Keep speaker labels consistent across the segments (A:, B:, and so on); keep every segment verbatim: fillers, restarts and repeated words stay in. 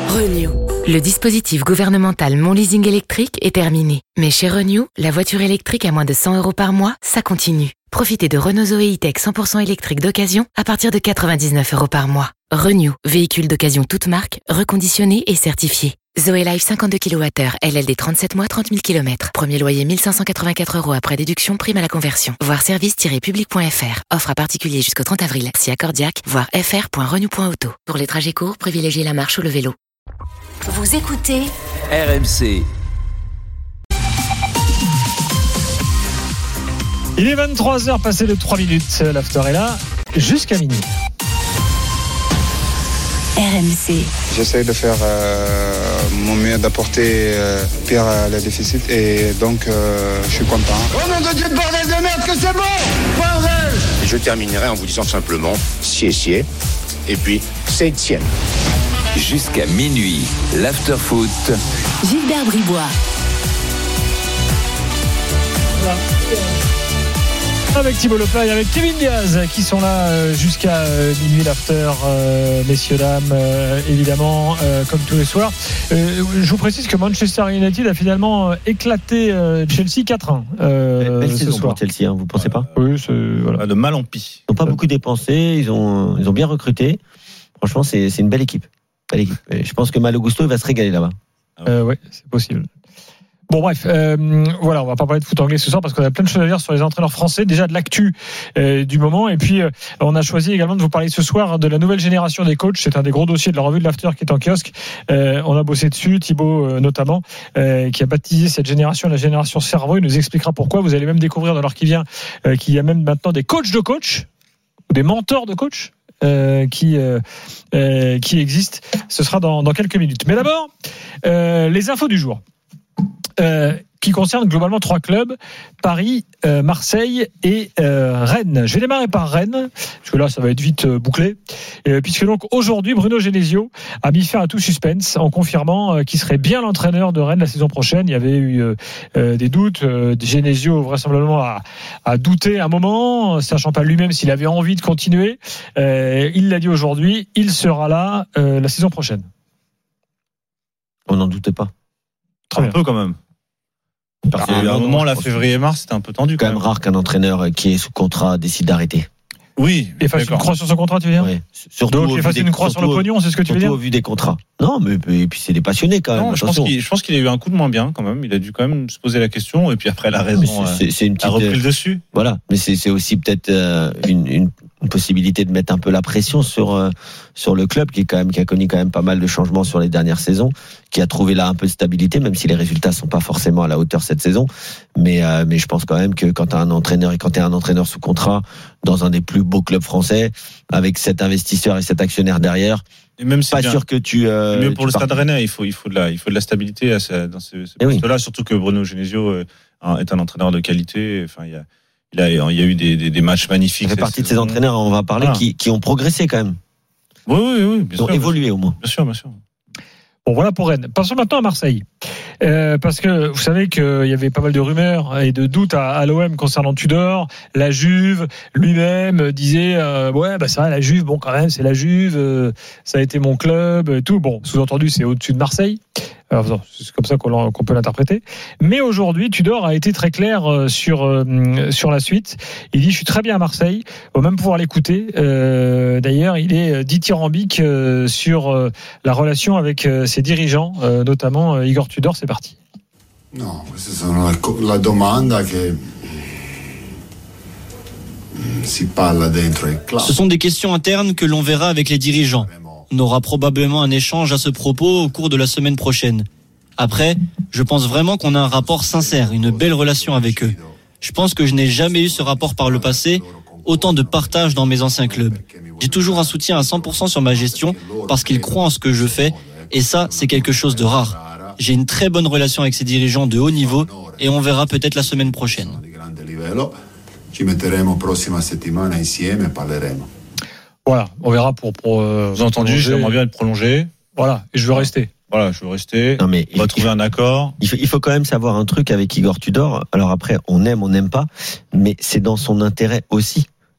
A: Renew.
B: Le dispositif gouvernemental Mon Leasing électrique est terminé. Mais chez Renew, la voiture électrique à moins de cent euros par mois, ça continue. Profitez de Renault Zoé E-Tech cent pour cent électrique d'occasion à partir de quatre-vingt-dix-neuf euros par mois. Renew, véhicule d'occasion toute marque, reconditionné et certifié. Zoé Life cinquante-deux kilowattheures, L L D trente-sept mois, trente mille kilomètres. Premier loyer mille cinq cent quatre-vingt-quatre euros après déduction, prime à la conversion. Voir service tiret public point f r. Offre à particulier jusqu'au trente avril. Si accordiaque, voir f r point renew point auto. Pour les trajets courts, privilégiez la marche ou le vélo.
A: Vous écoutez
C: R M C.
D: Il est vingt-trois heures passées de trois minutes. L'after est là jusqu'à minuit.
A: R M C.
E: J'essaie de faire euh, mon mieux, d'apporter euh, pire à la déficit et donc euh, je suis content.
F: Oh nom de Dieu de bordel de merde que c'est bon bordel.
G: Je terminerai en vous disant simplement sié sié et puis c'est Etienne.
C: Jusqu'à minuit, l'after foot.
A: Gilbert Bribois.
D: Voilà. Avec Thibaut Leplat et avec Kevin Diaz qui sont là jusqu'à minuit l'after, euh, messieurs, dames, euh, évidemment, euh, comme tous les soirs. Euh, je vous précise que Manchester United a finalement éclaté euh, Chelsea quatre un. Euh,
H: Belle
D: ce
H: saison
D: soir.
H: pour Chelsea, hein, vous pensez pas?
D: Oui, c'est, voilà.
I: De mal en pis.
H: Ils n'ont pas beaucoup dépensé, ils ont, ils ont bien recruté. Franchement, c'est, c'est une belle équipe. Belle équipe. Et je pense que Malo Gusto il va se régaler là-bas.
D: Euh, ouais, c'est possible. Bon bref, euh, voilà, on va pas parler de foot anglais ce soir parce qu'on a plein de choses à dire sur les entraîneurs français, déjà de l'actu euh, du moment, et puis euh, on a choisi également de vous parler ce soir de la nouvelle génération des coachs. C'est un des gros dossiers de la revue de l'After qui est en kiosque. Euh, on a bossé dessus, Thibaut euh, notamment, euh, qui a baptisé cette génération la génération cerveau. Il nous expliquera pourquoi. Vous allez même découvrir dans l'heure qui vient euh, qu'il y a même maintenant des coachs de coachs ou des mentors de coachs. Euh, qui euh, euh, qui existent. Ce sera dans, dans quelques minutes. Mais d'abord, euh, les infos du jour. Euh, qui concerne globalement trois clubs, Paris, euh, Marseille et euh, Rennes. Je vais démarrer par Rennes, parce que là ça va être vite euh, bouclé, euh, puisque donc aujourd'hui Bruno Genesio a mis fin à tout suspense en confirmant euh, qu'il serait bien l'entraîneur de Rennes la saison prochaine. Il y avait eu euh, euh, des doutes, euh, Genesio vraisemblablement a, a douté un moment, sachant pas lui-même s'il avait envie de continuer. Euh, il l'a dit aujourd'hui, il sera là euh, la saison prochaine.
H: On n'en doutait pas.
D: Très
I: un
D: bien.
I: peu quand même. Parce qu'il y a eu un moment, là, février-mars, c'était un peu tendu.
H: C'est quand même rare qu'un entraîneur qui est sous contrat décide d'arrêter.
I: Oui.
D: Et fasse une croix sur son contrat, tu veux dire?
H: Ouais. Surtout
D: Donc il fasse une croix sur le pognon, c'est ce que tu veux dire?
H: Surtout au vu des contrats. Non, mais et puis c'est des passionnés quand même.
I: Non, je pense, qu'il, je pense qu'il a eu un coup de moins bien quand même. Il a dû quand même se poser la question et puis après la raison
H: c'est, c'est, c'est une petite,
I: a repris le dessus.
H: Voilà, mais c'est, c'est aussi peut-être euh, une, une, une possibilité de mettre un peu la pression sur euh, sur le club qui est quand même qui a connu quand même pas mal de changements sur les dernières saisons, qui a trouvé là un peu de stabilité, même si les résultats sont pas forcément à la hauteur cette saison. Mais euh, mais je pense quand même que quand t'as un entraîneur et quand t'es un entraîneur sous contrat dans un des plus beaux clubs français, avec cet investisseur et cet actionnaire derrière.
I: Et même si
H: pas
I: bien,
H: sûr que tu. Euh,
I: mieux pour
H: tu
I: le
H: pars...
I: Stade Rennais, il faut il faut de la il faut de la stabilité à ce, dans ce, ce poste-là, oui. Surtout que Bruno Genesio euh, est un entraîneur de qualité. Enfin, il y a il a il y a eu des des, des matchs magnifiques.
H: Ça fait partie de ces entraîneurs, on va parler, voilà. qui qui ont progressé quand même.
I: Oui oui oui. Bien
H: Ils
I: sûr,
H: ont évolué
I: bien
H: au moins.
I: Bien sûr bien sûr.
D: Bon, voilà pour Rennes. Passons maintenant à Marseille. Euh, parce que vous savez qu'il y avait pas mal de rumeurs et de doutes à, à l'O M concernant Tudor. La Juve lui-même disait euh, ouais bah ça la Juve, bon quand même c'est la Juve, euh, ça a été mon club et tout. Bon, sous-entendu c'est au-dessus de Marseille. Alors, c'est comme ça qu'on, qu'on peut l'interpréter. Mais aujourd'hui, Tudor a été très clair sur euh, sur la suite. Il dit je suis très bien à Marseille. On va même pouvoir l'écouter. Euh, d'ailleurs, il est dithyrambique euh, sur euh, la relation avec euh, ses dirigeants, euh, notamment euh, Igor Tudor. C'est parti.
F: No, questa sono la, la domanda che si parla dentro il club.
J: Ce sont des questions internes que l'on verra avec les dirigeants. On aura probablement un échange à ce propos au cours de la semaine prochaine. Après, je pense vraiment qu'on a un rapport sincère, une belle relation avec eux. Je pense que je n'ai jamais eu ce rapport par le passé, autant de partage dans mes anciens clubs. J'ai toujours un soutien à cent pour cent sur ma gestion parce qu'ils croient en ce que je fais et ça, c'est quelque chose de rare. J'ai une très bonne relation avec ces dirigeants de haut niveau et on verra peut-être la semaine prochaine.
F: Ci metteremo prossima settimana insieme e parleremo.
D: Voilà, on verra pour. pour euh,
I: Vous avez entendu, j'aimerais bien être prolongé.
D: Voilà, et je veux rester.
I: Voilà, je veux rester.
H: Non mais
I: on va il, trouver un accord.
H: Il faut, il faut quand même savoir un truc avec Igor Tudor. Alors après, on aime, on n'aime pas, mais c'est dans son intérêt aussi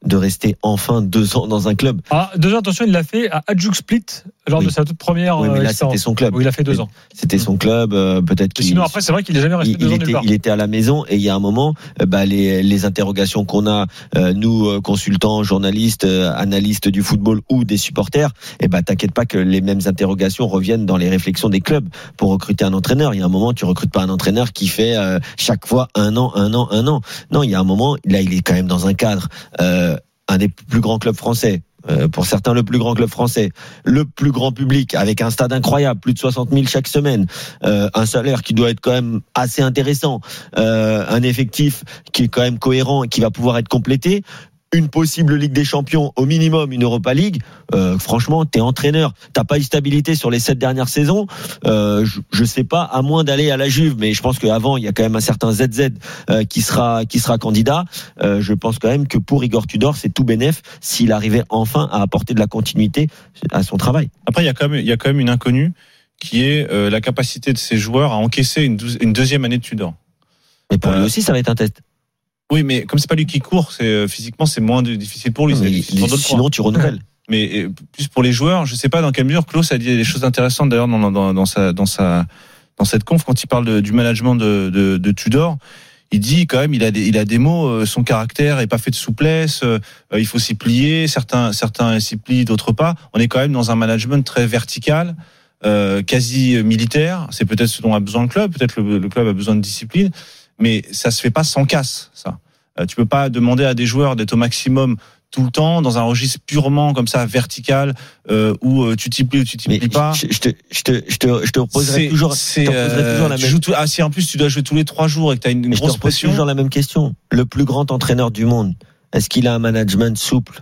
H: de rester enfin deux ans dans un club.
D: Ah, deux ans, attention, il l'a fait à Hajduk Split lors
H: oui.
D: de sa toute première.
H: Oui, mais là,
D: expérience.
H: c'était son club.
D: Où il a fait deux ans.
H: C'était son club, euh, peut-être qu'il.
D: Sinon, après, c'est vrai qu'il n'est jamais resté
H: il,
D: deux
H: il
D: ans
H: était,
D: nulle part.
H: il était à la maison et il y a un moment, euh, bah, les, les interrogations qu'on a, euh, nous, euh, consultants, journalistes, euh, analystes du football ou des supporters, et bah, t'inquiète pas que les mêmes interrogations reviennent dans les réflexions des clubs pour recruter un entraîneur. Il y a un moment, tu recrutes pas un entraîneur qui fait euh, chaque fois un an, un an, un an. Non, il y a un moment, là, il est quand même dans un cadre. Euh, un des plus grands clubs français, euh, pour certains le plus grand club français, le plus grand public, avec un stade incroyable, plus de soixante mille chaque semaine, euh, un salaire qui doit être quand même assez intéressant, euh, un effectif qui est quand même cohérent et qui va pouvoir être complété, une possible Ligue des Champions, au minimum une Europa League, euh, franchement, t'es entraîneur, t'as pas eu stabilité sur les sept dernières saisons, euh, je, je sais pas, à moins d'aller à la Juve, mais je pense qu'avant, il y a quand même un certain Z Z euh, qui sera qui sera candidat, euh, je pense quand même que pour Igor Tudor, c'est tout bénef s'il arrivait enfin à apporter de la continuité à son travail.
I: Après, il y a quand même, il y a quand même une inconnue qui est euh, la capacité de ces joueurs à encaisser une, douze, une deuxième année de Tudor.
H: Mais pour
I: euh,
H: lui aussi, ça va être un test.
I: Oui, mais comme c'est pas lui qui court, c'est physiquement c'est moins de, difficile pour lui.
H: Mais,
I: difficile pour
H: sinon, points. Tu renouvelles.
I: Mais et, plus pour les joueurs, je sais pas dans quelle mesure Klaus a dit des choses intéressantes d'ailleurs dans, dans, dans sa dans sa dans cette conf quand il parle de, du management de, de, de Tudor. Il dit quand même il a des, il a des mots. Euh, son caractère est pas fait de souplesse. Euh, il faut s'y plier. Certains certains s'y plient, d'autres pas. On est quand même dans un management très vertical. Euh, quasi militaire. C'est peut-être ce dont a besoin le club. Peut-être le, le club a besoin de discipline. Mais ça se fait pas sans casse, ça. Euh, tu peux pas demander à des joueurs d'être au maximum tout le temps dans un registre purement comme ça vertical euh, où euh, tu t'y plies ou tu t'y plies pas.
H: Je, je te, je te, je te, je te reposerai
I: c'est,
H: toujours.
I: C'est,
H: je te reposerai
I: euh,
H: toujours la
I: tu
H: même.
I: joues tout, ah, si en plus tu dois jouer tous les trois jours et que t'as une, une grosse pression.
H: Toujours la même question. Le plus grand entraîneur du monde, est-ce qu'il a un management souple?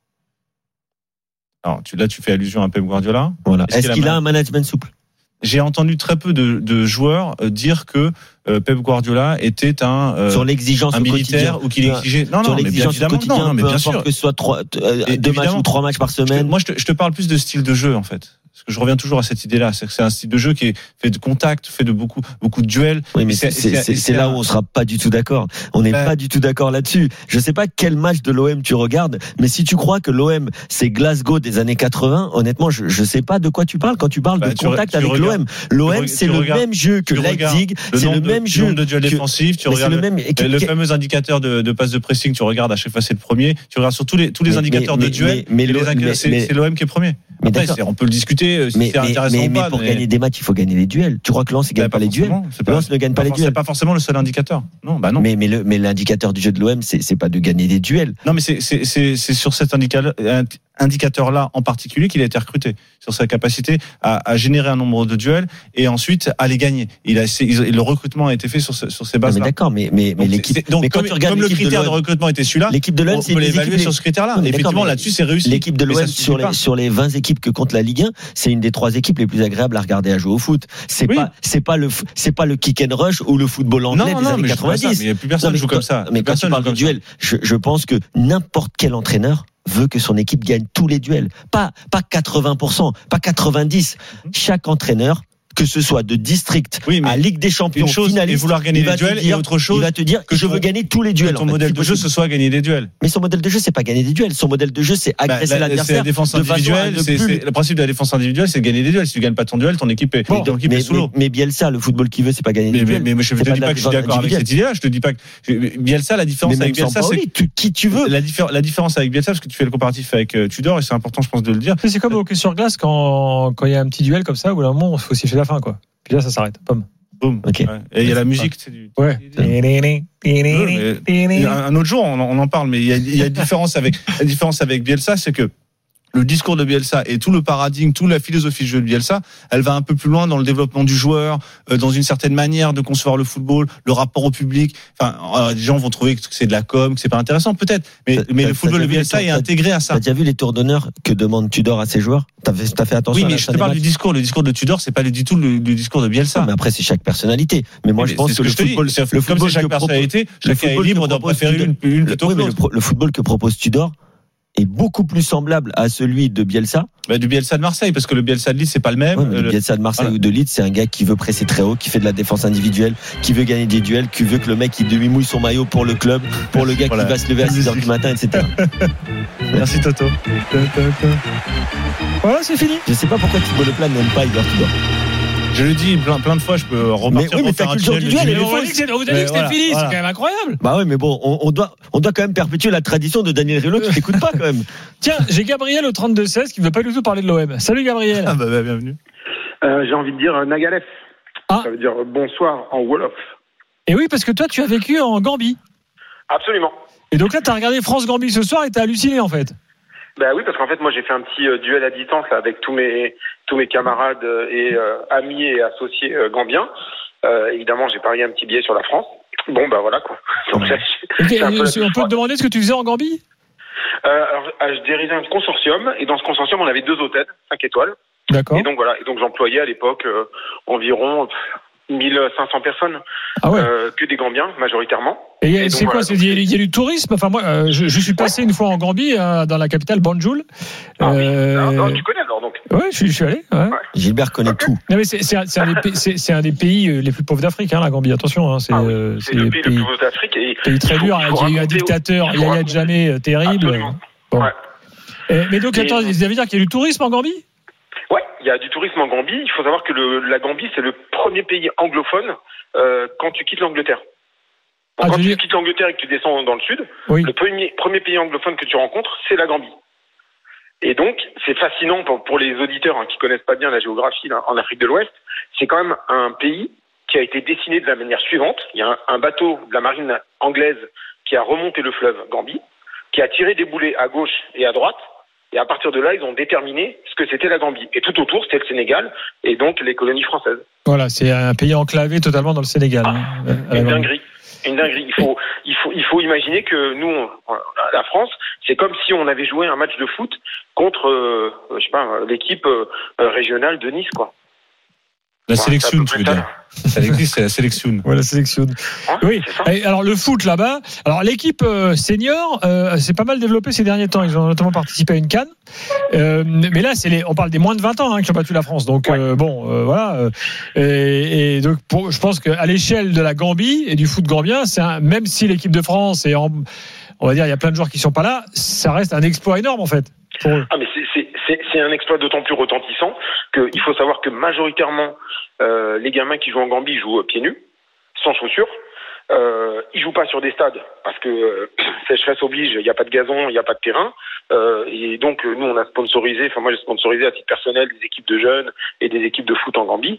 I: Alors tu, là, tu fais allusion à Pep Guardiola.
H: Voilà. Est-ce,
I: est-ce
H: qu'il,
I: qu'il
H: a
I: a
H: un management souple?
I: J'ai entendu très peu de, de joueurs dire que euh, Pep Guardiola était un euh,
H: sur l'exigence
I: un
H: au
I: militaire
H: quotidien.
I: ou qu'il exigeait non
H: sur
I: non mais bien évidemment
H: quotidien,
I: non, non mais
H: peu
I: bien
H: importe
I: sûr
H: que ce soit trois euh, deux matchs ou trois matchs par semaine.
I: Je te, moi je te, je te parle plus de style de jeu en fait. Parce que je reviens toujours à cette idée-là, c'est que c'est un style de jeu qui est fait de contact, fait de beaucoup, beaucoup de duels.
H: Oui, mais c'est, c'est, c'est, c'est, c'est là où on sera pas du tout d'accord. On n'est ben... pas du tout d'accord là-dessus. Je sais pas quel match de l'O M tu regardes, mais si tu crois que l'O M c'est Glasgow des années quatre-vingts, honnêtement, je, je sais pas de quoi tu parles quand tu parles ben, de tu contact re, avec regardes, l'O M. L'O M, c'est le
I: regardes,
H: même jeu que Leipzig,
I: le
H: c'est le
I: de,
H: même jeu.
I: Le nombre de duels défensifs, tu regardes le, même, le, le fameux indicateur de, de passe de pressing, tu regardes à chaque fois c'est le premier, tu regardes sur tous les, tous les mais, indicateurs
H: mais,
I: de duel,
H: mais, mais,
I: les,
H: mais,
I: c'est,
H: mais,
I: c'est l'O M qui est premier.
H: Mais
I: Après, c'est, on peut le discuter si
H: mais,
I: c'est intéressant
H: mais,
I: ou pas.
H: Mais pour
I: mais...
H: gagner des matchs, il faut gagner les duels. Tu crois que Lens ne gagne
I: bah,
H: pas, pas les duels Lens ne gagne pas, pas les duels.
I: C'est pas forcément le seul indicateur. Non, bah non.
H: Mais, mais, le, mais l'indicateur du jeu de l'O M, c'est, c'est pas de gagner des duels.
I: Non, mais c'est, c'est, c'est, c'est sur cet indicateur, indicateur-là en particulier qu'il a été recruté, sur sa capacité à, à générer un nombre de duels et ensuite à les gagner. Il a, c'est, le recrutement a été fait sur, ce, sur ces bases-là.
H: Non, mais d'accord, mais, mais, mais
I: donc,
H: l'équipe.
I: Donc,
H: mais
I: comme,
H: quand tu
I: comme le critère
H: de,
I: de recrutement était celui-là,
H: l'équipe de l'O M,
I: on
H: c'est
I: peut l'évaluer
H: équipes...
I: sur ce critère-là.
H: Oui,
I: effectivement, là-dessus, c'est réussi.
H: L'équipe de l'O M sur les, sur les vingt équipes que compte la Ligue un, c'est une des trois équipes les plus agréables à regarder à jouer au foot. C'est oui. pas, c'est pas le, c'est pas le kick and rush ou le football anglais
I: non,
H: des
I: non,
H: années quatre-vingt-dix.
I: Mais il n'y a plus personne qui joue comme ça.
H: Mais quand tu parles de duel, je, je pense que n'importe quel entraîneur veut que son équipe gagne tous les duels. Pas, pas quatre-vingts pour cent, pas quatre-vingt-dix. Chaque entraîneur, que ce soit de district oui, à Ligue des Champions,
I: une chose
H: finaliste,
I: et vouloir gagner des duels
H: dire,
I: et autre chose,
H: il va te dire que je veux gagner tous les duels.
I: Que ton modèle de jeu, ce soit gagner des duels.
H: Mais son modèle de jeu, c'est pas gagner des duels. Son modèle de jeu, c'est agresser bah, la, l'adversaire.
I: C'est la défense individuelle. C'est, plus... c'est, le principe de la défense individuelle, c'est de gagner des duels. Si tu gagnes pas ton duel, ton équipe est,
H: bon,
I: ton équipe
H: mais,
I: est sous l'eau.
H: Mais, mais Bielsa, le football qu'il veut, c'est pas gagner
I: mais,
H: des duels.
I: Mais, mais je te dis pas que je suis d'accord avec cette idée-là. Je te dis pas que Bielsa, la différence avec Bielsa, c'est
H: qui tu veux.
I: La différence avec Bielsa, parce que tu fais le comparatif avec Tudor, et c'est important, je pense, de le dire.
D: C'est comme au hockey sur glace quand il y a un petit duel comme ça, où à un moment, il faut siffler la fin, quoi. Puis là, ça s'arrête. Pomme.
I: Boom. Okay. Ouais. Et il y a la musique, c'est du.
D: Ouais.
I: ouais un autre jour, on en parle, mais il y a, il y a une différence avec la différence avec Bielsa, c'est que le discours de Bielsa et tout le paradigme, toute la philosophie de jeu de Bielsa, elle va un peu plus loin dans le développement du joueur, euh, dans une certaine manière de concevoir le football, le rapport au public. Enfin, euh, les gens vont trouver que c'est de la com, que c'est pas intéressant, peut-être. Mais, t'as, mais t'as, le football de Bielsa est intégré à ça.
H: T'as déjà vu les tours d'honneur que demande Tudor à ses joueurs? T'as fait, t'as fait attention.
I: Oui, mais je te parle du discours. Le discours de Tudor, c'est pas du tout le, le discours de Bielsa.
H: Non, mais après, c'est chaque personnalité. Mais moi,
I: mais
H: je pense que, que le football,
I: le football, comme c'est chaque personnalité, chacun est libre d'en préférer une, une plutôt que l'autre.
H: Le football que propose Tudor, est beaucoup plus semblable à celui de Bielsa.
I: Bah, du Bielsa de Marseille, parce que le Bielsa de Lille, c'est pas le même.
H: Ouais, mais le
I: le
H: Bielsa de Marseille
I: voilà.
H: ou de Lille, c'est un gars qui veut presser très haut, qui fait de la défense individuelle, qui veut gagner des duels, qui veut que le mec il demi-mouille son maillot pour le club, pour le gars voilà. qui va se lever à six heures du matin, et cetera.
I: Merci Toto.
D: Voilà, c'est fini.
H: Je sais pas pourquoi Thibaut Leplat n'aime pas Igor Tudor.
I: Je le dis plein, plein de fois, je peux repartir.
H: Mais oui, mais ta culture du duel,
D: on vous a dit que c'était voilà, fini, voilà. C'est quand même incroyable.
H: Bah ouais, mais bon, on, on doit, on doit quand même perpétuer la tradition de Daniel Riolo qui t'écoute pas quand même.
D: Tiens, j'ai Gabriel au trente-deux seize qui veut pas du tout parler de l'O M. Salut Gabriel.
I: Ah bah, bah bienvenue.
K: Euh, j'ai envie de dire Nagalef. Ah. Ça veut dire bonsoir en Wolof.
D: Et oui, parce que toi, tu as vécu en Gambie.
K: Absolument.
D: Et donc là, tu as regardé France-Gambie ce soir et t'as halluciné en fait.
K: Ben oui, parce qu'en fait, moi, j'ai fait un petit euh, duel à distance là, avec tous mes tous mes camarades euh, et euh, amis et associés euh, gambiens. Euh, évidemment, j'ai parié un petit billet sur la France. Bon, ben voilà quoi. Donc, là,
D: okay, on peut te demander ce que tu faisais en Gambie.
K: euh, Alors, je dirigeais un consortium et dans ce consortium, on avait deux hôtels, cinq étoiles.
D: D'accord.
K: Et donc voilà. Et donc, j'employais à l'époque euh, environ mille cinq cents personnes,
D: ah ouais.
K: euh, que des Gambiens majoritairement.
D: Et, et c'est quoi, voilà, c'est il y, y a du tourisme. Enfin moi, euh, je, je suis passé ouais. une fois en Gambie, euh, dans la capitale Banjul.
K: Ah,
D: euh...
K: oui. non, non, tu connais alors donc.
D: Ouais, je, je suis allé. Ouais. Ouais.
H: Gilbert connaît okay. tout.
D: Non mais c'est, c'est, un, c'est, un des, c'est, c'est un des pays les plus pauvres d'Afrique, hein, la Gambie. Attention, hein, c'est,
K: ah oui, c'est, c'est le pays, pays le plus pauvre d'Afrique. Et
D: pays très dur. Il y a eu un dictateur, Yahya Jammeh, terrible.
K: Absolument.
D: Bon.
K: Ouais.
D: Et, mais donc, et... attends, ça veut dire qu'il y a du tourisme en Gambie?
K: Ouais, il y a du tourisme en Gambie. Il faut savoir que le, la Gambie, c'est le premier pays anglophone euh, quand tu quittes l'Angleterre. Donc, ah, quand tu dis... quittes l'Angleterre et que tu descends dans le sud, oui. le premier, premier pays anglophone que tu rencontres, c'est la Gambie. Et donc, c'est fascinant pour, pour les auditeurs hein, qui connaissent pas bien la géographie là, en Afrique de l'Ouest. C'est quand même un pays qui a été dessiné de la manière suivante. Il y a un, un bateau de la marine anglaise qui a remonté le fleuve Gambie, qui a tiré des boulets à gauche et à droite. Et à partir de là, ils ont déterminé ce que c'était la Gambie. Et tout autour, c'était le Sénégal et donc les colonies françaises.
D: Voilà, c'est un pays enclavé totalement dans le Sénégal.
K: Ah, hein, une dinguerie. Une dinguerie. Il faut, il faut, il faut imaginer que nous, on, la France, c'est comme si on avait joué un match de foot contre, euh, je sais pas, l'équipe euh, régionale de Nice, quoi.
I: La voilà, sélection, tu veux dire. Ça existe, c'est la sélection.
D: Ouais, la sélection. Hein, oui. Et alors le foot là-bas. Alors l'équipe euh, senior, euh, c'est pas mal développé ces derniers temps. Ils ont notamment participé à une CAN. Euh, mais là, c'est les, on parle des moins de vingt ans hein, qui ont battu la France. Donc ouais. euh, bon, euh, voilà. Euh, et, et donc pour, je pense qu'à l'échelle de la Gambie et du foot gambien, c'est un, même si l'équipe de France est en, on va dire, il y a plein de joueurs qui sont pas là, ça reste un exploit énorme en fait. Pour eux.
K: Ah mais c'est, c'est, c'est, c'est un exploit d'autant plus retentissant qu'il faut savoir que majoritairement euh, les gamins qui jouent en Gambie jouent pieds nus, sans chaussures. Euh, ils jouent pas sur des stades parce que euh, sécheresse oblige, il n'y a pas de gazon, il n'y a pas de terrain. Euh, et donc nous on a sponsorisé, enfin moi j'ai sponsorisé à titre personnel des équipes de jeunes et des équipes de foot en Gambie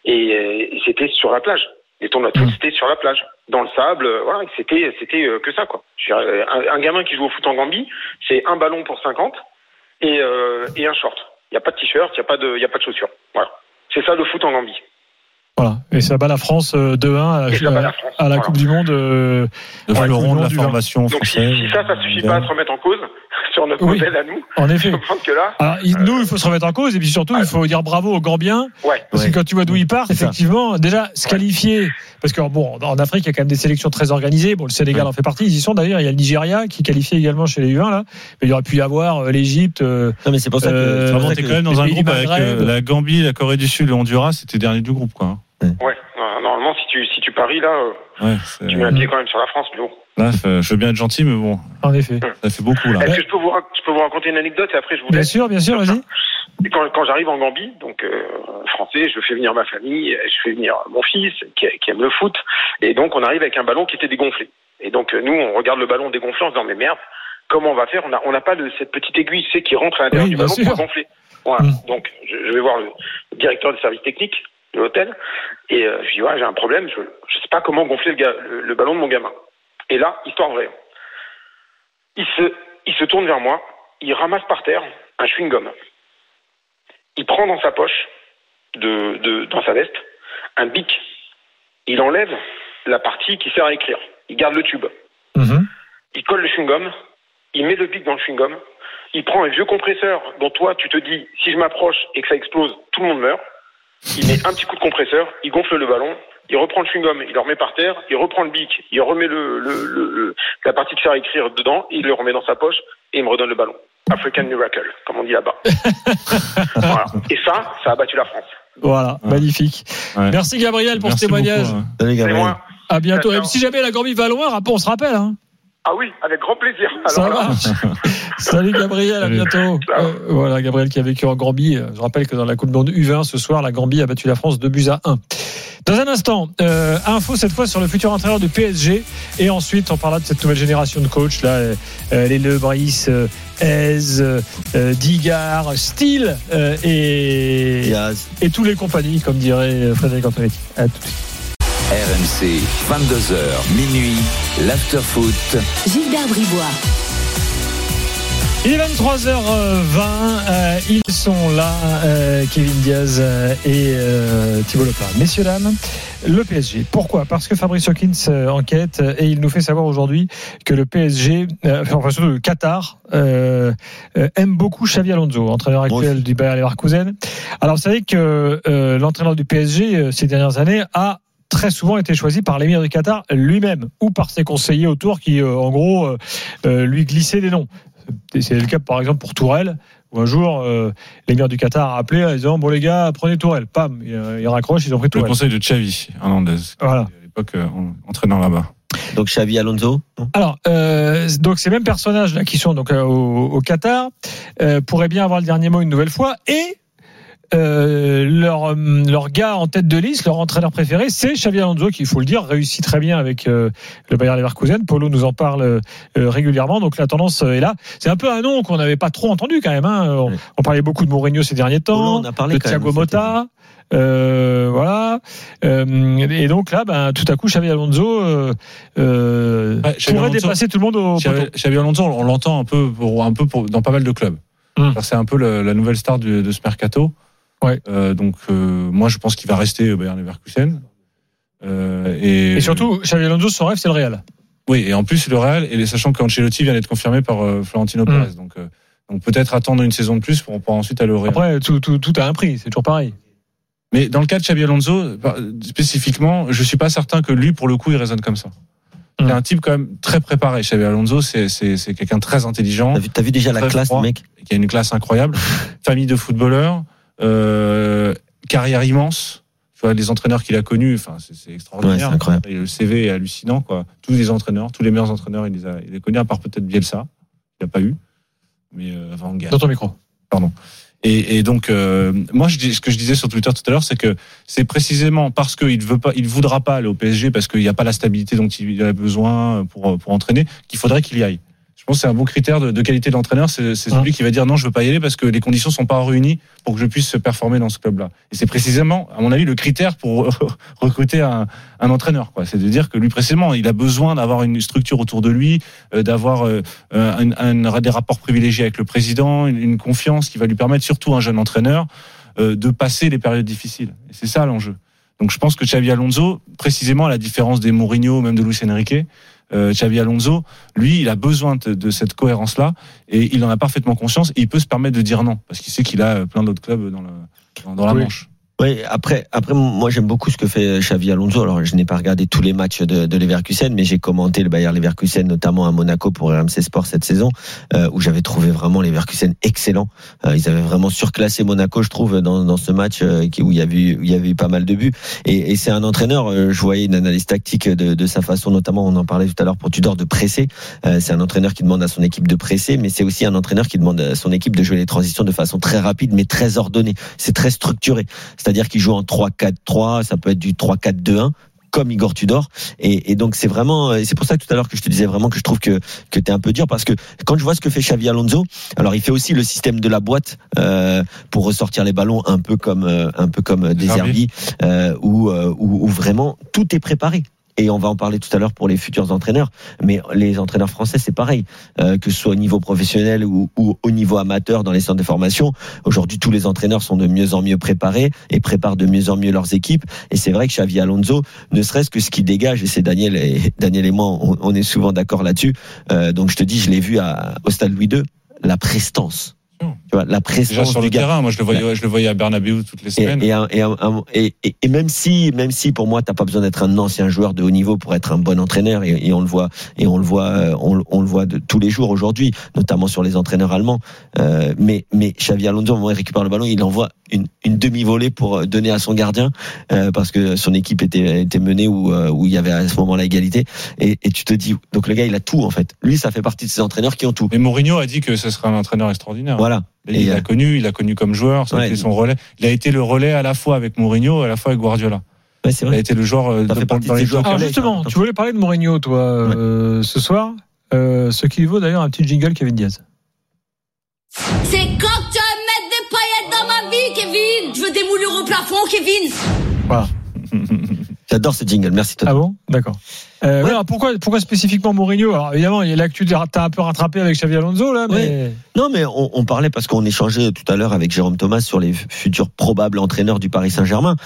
K: et, et c'était sur la plage. Les tournois de foot c'était sur la plage, dans le sable, voilà, c'était c'était que ça quoi. Un, un gamin qui joue au foot en Gambie, c'est un ballon pour cinquante. Et, euh, et un short. Il n'y a pas de t-shirt, il n'y a pas de, il y a pas de chaussures. Voilà. C'est ça le foot en Gambie.
D: Voilà. Et ça bat la France deux un à, la, à, la, France, à la voilà. Coupe du Monde. Euh,
I: de ouais, Laurent de la formation
K: Donc
I: française.
K: Si, si ça, ça suffit pas à se remettre en cause sur notre
D: oui,
K: modèle à nous.
D: En effet.
K: Que là,
D: Alors, euh, nous, il faut se remettre en cause et puis surtout, ah, il faut dire bravo aux Gambiens.
K: Ouais.
D: Parce
K: ouais.
D: que quand tu vois d'où ils partent, effectivement, ça. déjà se qualifier. Parce que bon, en Afrique, il y a quand même des sélections très organisées. Bon, le Sénégal ouais. en fait partie. Ils y sont d'ailleurs. Il y a le Nigeria qui qualifie également chez les U un là. Mais il y aurait pu y avoir euh, l'Égypte. Euh,
H: non, mais c'est pour ça que
I: euh, vraiment, t'es quand même dans un groupe avec euh, la Gambie, la Corée du Sud, le Honduras. C'était dernier du groupe, quoi.
K: Ouais. Normalement, si tu si tu paries là, euh, ouais, tu mets un pied quand même sur la France, mais bon.
I: Là, je veux bien être gentil, mais bon.
D: En effet.
I: Ça fait beaucoup là.
K: Est-ce ouais. que je peux vous je peux vous raconter une anecdote et après je vous
D: laisse. Bien sûr, bien sûr, vas-y.
K: Et quand quand j'arrive en Gambie, donc euh, français, je fais venir ma famille, je fais venir mon fils qui, qui aime le foot, et donc on arrive avec un ballon qui était dégonflé. Et donc nous, on regarde le ballon dégonflé en se disant mais merde, comment on va faire ? On a on n'a pas de cette petite aiguille, tu sais, qui rentre à l'intérieur oui, du ballon sûr. Pour gonfler. Voilà. Mmh. Donc je, je vais voir le directeur du service technique de l'hôtel et euh, je lui dis ouais j'ai un problème, je je sais pas comment gonfler le, ga- le, le ballon de mon gamin. Et là, histoire vraie, il se il se tourne vers moi, il ramasse par terre un chewing-gum, il prend dans sa poche de de dans sa veste un bic, il enlève la partie qui sert à écrire, il garde le tube, mmh. il colle le chewing-gum, il met le bic dans le chewing-gum, il prend un vieux compresseur dont toi tu te dis si je m'approche et que ça explose tout le monde meurt. Il met un petit coup de compresseur, il gonfle le ballon il reprend le chewing-gum, il le remet par terre, il reprend le bic, il remet le, le, le, le la partie de faire écrire dedans, il le remet dans sa poche et il me redonne le ballon. African Miracle, comme on dit là-bas. Voilà. Et ça, ça a battu la France.
D: Voilà, ouais. Magnifique. Ouais. Merci Gabriel pour
I: Merci
D: ce témoignage.
I: Beaucoup, ouais.
H: Salut Gabriel.
D: À bientôt. Même si jamais la Gambie va loin, on se rappelle. Hein.
K: Ah oui, avec grand plaisir. Alors
D: ça
K: là...
D: marche. Salut Gabriel, à bientôt. Euh, voilà, Gabriel qui a vécu en Gambie. Je rappelle que dans la Coupe du Monde U vingt ce soir, la Gambie a battu la France deux buts à un. Dans un instant, euh, info cette fois sur le futur entraîneur du P S G. Et ensuite, on parlera de cette nouvelle génération de coachs là, euh, les Lebris, euh, Hez, euh, Digard, Steele euh, et
H: Diaz.
D: Et tous les compagnies, comme dirait Frédéric Antonetti. À tout de suite.
C: R M C, vingt-deux heures, minuit, l'after-foot.
A: Gilbert Bribois.
D: Il est vingt-trois heures vingt, euh, ils sont là, euh, Kevin Diaz euh, et euh, Thibaut Leclerc. Messieurs, dames, le P S G. Pourquoi ? Parce que Fabrice Hawkins euh, enquête et il nous fait savoir aujourd'hui que le P S G, euh, enfin surtout le Qatar, euh, euh, aime beaucoup Xabi Alonso, entraîneur actuel du Bayer Leverkusen. Alors, vous savez que euh, l'entraîneur du P S G, euh, ces dernières années, a très souvent été choisi par l'émir du Qatar lui-même ou par ses conseillers autour qui, euh, en gros, euh, euh, lui glissaient des noms. C'est le cas, par exemple, pour Tourelle, où un jour, euh, l'émir du Qatar a appelé en disant « Bon, les gars, prenez Tourelle. » Pam, ils raccrochent, ils ont pris Tourelle.
I: Le conseil de Xavi Hernandez,
D: voilà.
I: À l'époque, euh, entraîneur là-bas.
H: Donc Xavi Alonso.
D: Alors, euh, donc ces mêmes personnages là qui sont donc euh, au, au Qatar euh, pourraient bien avoir le dernier mot une nouvelle fois et Euh, leur, leur gars en tête de liste, leur entraîneur préféré, c'est Xabi Alonso qui, il faut le dire, réussit très bien avec euh, le Bayer Leverkusen. Paulo nous en parle euh, régulièrement, donc la tendance est là. C'est un peu un nom qu'on n'avait pas trop entendu quand même. Hein. On, oui. on parlait beaucoup de Mourinho ces derniers temps,
H: Paulo, on a parlé
D: de Thiago Motta. Euh, voilà. Euh, et donc là, ben, tout à coup, Xabi Alonso euh, euh, ouais, pourrait Alonso, dépasser tout le monde au
I: Xabi, Xabi Alonso, on l'entend un peu, pour, un peu pour, dans pas mal de clubs. Hum. C'est un peu le, la nouvelle star du, de ce mercato.
D: Ouais.
I: Euh, donc euh, moi je pense qu'il va rester au Bayer Leverkusen. Euh, et,
D: et surtout, Xabi Alonso, son rêve, c'est le Real.
I: Oui, et en plus le Real, et sachant qu'Ancelotti vient d'être confirmé par euh, Florentino Pérez. Mmh. Donc, euh, donc peut-être attendre une saison de plus pour, pour ensuite aller au Real.
D: Après, tout, tout, tout a un prix, c'est toujours pareil.
I: Mais dans le cas de Xabi Alonso, spécifiquement, je suis pas certain que lui, pour le coup, il raisonne comme ça. C'est mmh. un type quand même très préparé. Xabi Alonso, c'est, c'est, c'est quelqu'un de très intelligent.
H: T'as vu, t'as vu déjà la classe,
I: froid,
H: mec
I: qui a une classe incroyable. Famille de footballeurs. Euh, carrière immense, tu vois, les entraîneurs qu'il a connus, enfin c'est, c'est extraordinaire.
H: Ouais, c'est incroyable.
I: Et le C V est hallucinant, quoi. Tous les entraîneurs, tous les meilleurs entraîneurs, il les a, il les a connus, à part peut-être Bielsa, il n'a pas eu, mais euh, Van Gaal.
D: Dans ton micro.
I: Pardon. Et, et donc, euh, moi, je dis, ce que je disais sur Twitter tout à l'heure, c'est que c'est précisément parce qu'il veut pas, il voudra pas aller au P S G parce qu'il n'y a pas la stabilité dont il a besoin pour pour entraîner, qu'il faudrait qu'il y aille. Je pense que c'est un bon critère de, de qualité d'entraîneur. C'est, c'est celui qui va dire non, je veux pas y aller parce que les conditions sont pas réunies pour que je puisse performer dans ce club-là. Et c'est précisément, à mon avis, le critère pour recruter un, un entraîneur, quoi. C'est de dire que lui, précisément, il a besoin d'avoir une structure autour de lui, euh, d'avoir euh, un, un, des rapports privilégiés avec le président, une, une confiance qui va lui permettre, surtout un jeune entraîneur, euh, de passer les périodes difficiles. Et c'est ça l'enjeu. Donc je pense que Xabi Alonso, précisément à la différence des Mourinho, même de Luis Enrique, Euh, Xabi Alonso, lui, il a besoin de, de cette cohérence-là et il en a parfaitement conscience et il peut se permettre de dire non parce qu'il sait qu'il a plein d'autres clubs dans, le, dans, dans la
H: oui.
I: Manche.
H: Oui, après, après, moi j'aime beaucoup ce que fait Xabi Alonso. Alors, je n'ai pas regardé tous les matchs de, de Leverkusen, mais j'ai commenté le Bayer Leverkusen, notamment à Monaco pour R M C Sport cette saison, euh, où j'avais trouvé vraiment Leverkusen excellent. Euh, ils avaient vraiment surclassé Monaco, je trouve, dans, dans ce match euh, où il y avait eu, il y avait eu pas mal de buts. Et, et c'est un entraîneur. Euh, je voyais une analyse tactique de, de sa façon, notamment, on en parlait tout à l'heure pour Tudor, de presser. Euh, c'est un entraîneur qui demande à son équipe de presser, mais c'est aussi un entraîneur qui demande à son équipe de jouer les transitions de façon très rapide, mais très ordonnée. C'est très structuré. C'est-à-dire qu'il joue en trois quatre trois, ça peut être du trois quatre deux un, comme Igor Tudor. Et, et donc c'est vraiment, c'est pour ça que tout à l'heure que je te disais vraiment que je trouve que que t'es un peu dur, parce que quand je vois ce que fait Xabi Alonso, alors il fait aussi le système de la boîte euh, pour ressortir les ballons, un peu comme euh, un peu comme des Zerbi, euh, où, euh, où où vraiment tout est préparé. Et on va en parler tout à l'heure pour les futurs entraîneurs, mais les entraîneurs français, c'est pareil, euh, que ce soit au niveau professionnel ou, ou au niveau amateur dans les centres de formation. Aujourd'hui, tous les entraîneurs sont de mieux en mieux préparés et préparent de mieux en mieux leurs équipes. Et c'est vrai que Xabi Alonso, ne serait-ce que ce qui dégage, et c'est Daniel et Daniel et moi, on, on est souvent d'accord là-dessus. Euh, donc je te dis, je l'ai vu à, au Stade Louis deux, la prestance. Tu la présence
I: déjà sur
H: du
I: le
H: gars.
I: terrain. Moi, je le voyais, je le voyais à Bernabéu toutes les semaines.
H: Et, et, un, et, un, un, et, et, et même si, même si pour moi, t'as pas besoin d'être un ancien joueur de haut niveau pour être un bon entraîneur, et, et on le voit, et on le voit, on, on le voit de tous les jours aujourd'hui, notamment sur les entraîneurs allemands. Euh, mais, mais Xavi Alonso, au moment où il récupère le ballon, il envoie une, une demi-volée pour donner à son gardien, euh, parce que son équipe était, était menée où, euh, où il y avait à ce moment-là égalité. Et, et tu te dis, donc le gars, il a tout en fait. Lui, ça fait partie de ces entraîneurs qui ont tout.
I: Mais Mourinho a dit que ce serait un entraîneur extraordinaire.
H: Voilà.
I: Et il l'a connu, il l'a connu comme joueur, ça a
H: ouais,
I: été son relais. Il a été le relais à la fois avec Mourinho, à la fois avec Guardiola.
H: Ouais, c'est vrai.
I: Il a été le joueur euh,
H: ça
I: de,
H: fait partie
I: dans
H: de
I: les
H: ces joueurs.
D: Alors justement, tu voulais parler de Mourinho, toi, euh, ouais. ce soir, euh, ce qui vaut d'ailleurs un petit jingle Kevin Diaz.
L: C'est quand tu vas mettre des paillettes dans ma vie, Kevin. Je veux des moulures au plafond, Kevin.
D: Voilà.
H: J'adore ce jingle, merci toi.
D: Ah bon, d'accord. Euh, ouais. Alors pourquoi, pourquoi spécifiquement Mourinho? Alors évidemment, il y a l'actu, t'as un peu rattrapé avec Xavi Alonso là, mais
H: ouais. non, mais on, on parlait parce qu'on échangeait tout à l'heure avec Jérôme Thomas sur les futurs probables entraîneurs du Paris Saint-Germain.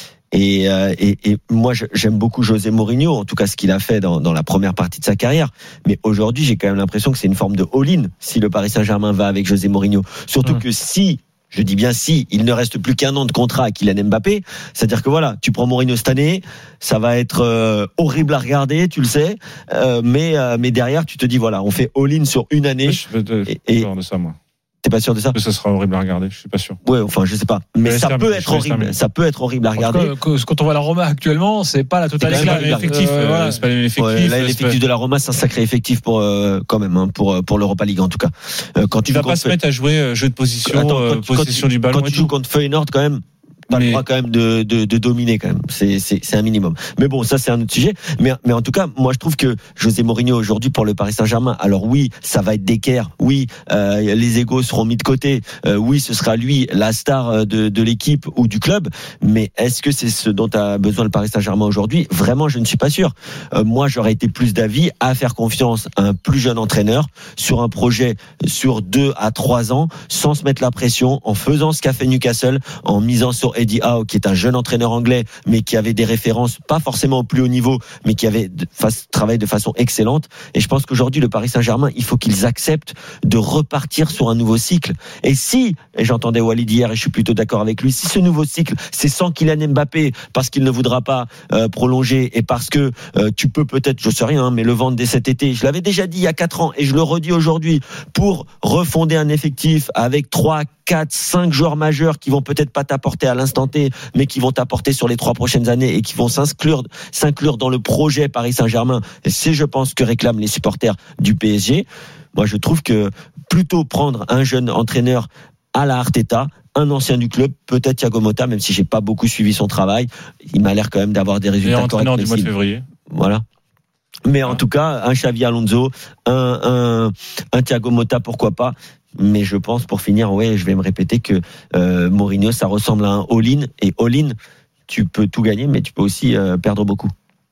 H: Et, euh, et, et moi, j'aime beaucoup José Mourinho, en tout cas ce qu'il a fait dans, dans la première partie de sa carrière. Mais aujourd'hui, j'ai quand même l'impression que c'est une forme de all-in si le Paris Saint-Germain va avec José Mourinho. Surtout mmh. que si je dis bien si, il ne reste plus qu'un an de contrat à Kylian Mbappé, c'est-à-dire que voilà, tu prends Mourinho cette année, ça va être euh, horrible à regarder, tu le sais, euh, mais euh, mais derrière tu te dis voilà, on fait all-in sur une année.
I: Je suis de, et, et, de ça moi.
H: T'es pas sûr de ça?
I: Que ça sera horrible à regarder, je suis pas sûr.
H: Ouais, enfin, je sais pas. Mais ça
I: terminer,
H: peut être horrible. Ça peut être horrible à regarder.
D: En tout cas, quand on voit la Roma actuellement, c'est pas la totalité.
I: C'est pas le même effectif. Euh, voilà. C'est pas le même effectif.
H: Ouais, là, l'effectif de la Roma, c'est un sacré effectif pour euh, quand même, hein, pour pour l'Europa League en tout cas. Euh, quand
I: tu vas pas se mettre à jouer euh, jeu de position,
H: Attends,
I: euh,
H: quand,
I: possession
H: quand
I: du ballon.
H: Quand tu joues contre Feyenoord, quand même. T'as le droit quand même de, de, de dominer quand même. C'est, c'est, c'est un minimum. Mais bon, ça c'est un autre sujet. Mais, mais en tout cas, moi je trouve que José Mourinho aujourd'hui pour le Paris Saint-Germain, alors oui, ça va être d'équerre. Oui, euh, les égos seront mis de côté. Euh, oui, ce sera lui la star de, de l'équipe ou du club. Mais est-ce que c'est ce dont a besoin le Paris Saint-Germain aujourd'hui? Vraiment, je ne suis pas sûr. Euh, moi, j'aurais été plus d'avis à faire confiance à un plus jeune entraîneur sur un projet sur deux à trois ans, sans se mettre la pression, en faisant ce qu'a fait Newcastle, en misant sur Eddie Howe, qui est un jeune entraîneur anglais, mais qui avait des références, pas forcément au plus haut niveau, mais qui avait de, face, travaillé de façon excellente. Et je pense qu'aujourd'hui, le Paris Saint-Germain, il faut qu'ils acceptent de repartir sur un nouveau cycle. Et si, et j'entendais Walid hier, et je suis plutôt d'accord avec lui, si ce nouveau cycle, c'est sans Kylian Mbappé, parce qu'il ne voudra pas euh, prolonger, et parce que euh, tu peux peut-être, je sais rien, hein, mais le vendre dès cet été, je l'avais déjà dit il y a quatre ans, et je le redis aujourd'hui, pour refonder un effectif avec trois, quatre, cinq joueurs majeurs qui vont peut-être pas t'apporter à l'instant T, mais qui vont t'apporter sur les trois prochaines années et qui vont s'inclure, s'inclure dans le projet Paris Saint-Germain. Et c'est, je pense, que réclament les supporters du P S G. Moi, je trouve que plutôt prendre un jeune entraîneur à la Arteta, un ancien du club, peut-être Thiago Motta, même si j'ai pas beaucoup suivi son travail, il m'a l'air quand même d'avoir des résultats corrects.
I: Entraîneur du mois de février.
H: Voilà. Mais en tout cas, un Xavi Alonso, un, un, un Thiago Motta, pourquoi pas. Mais je pense, pour finir, ouais, je vais me répéter que euh, Mourinho, ça ressemble à un all-in. Et all-in, tu peux tout gagner, mais tu peux aussi euh, perdre beaucoup.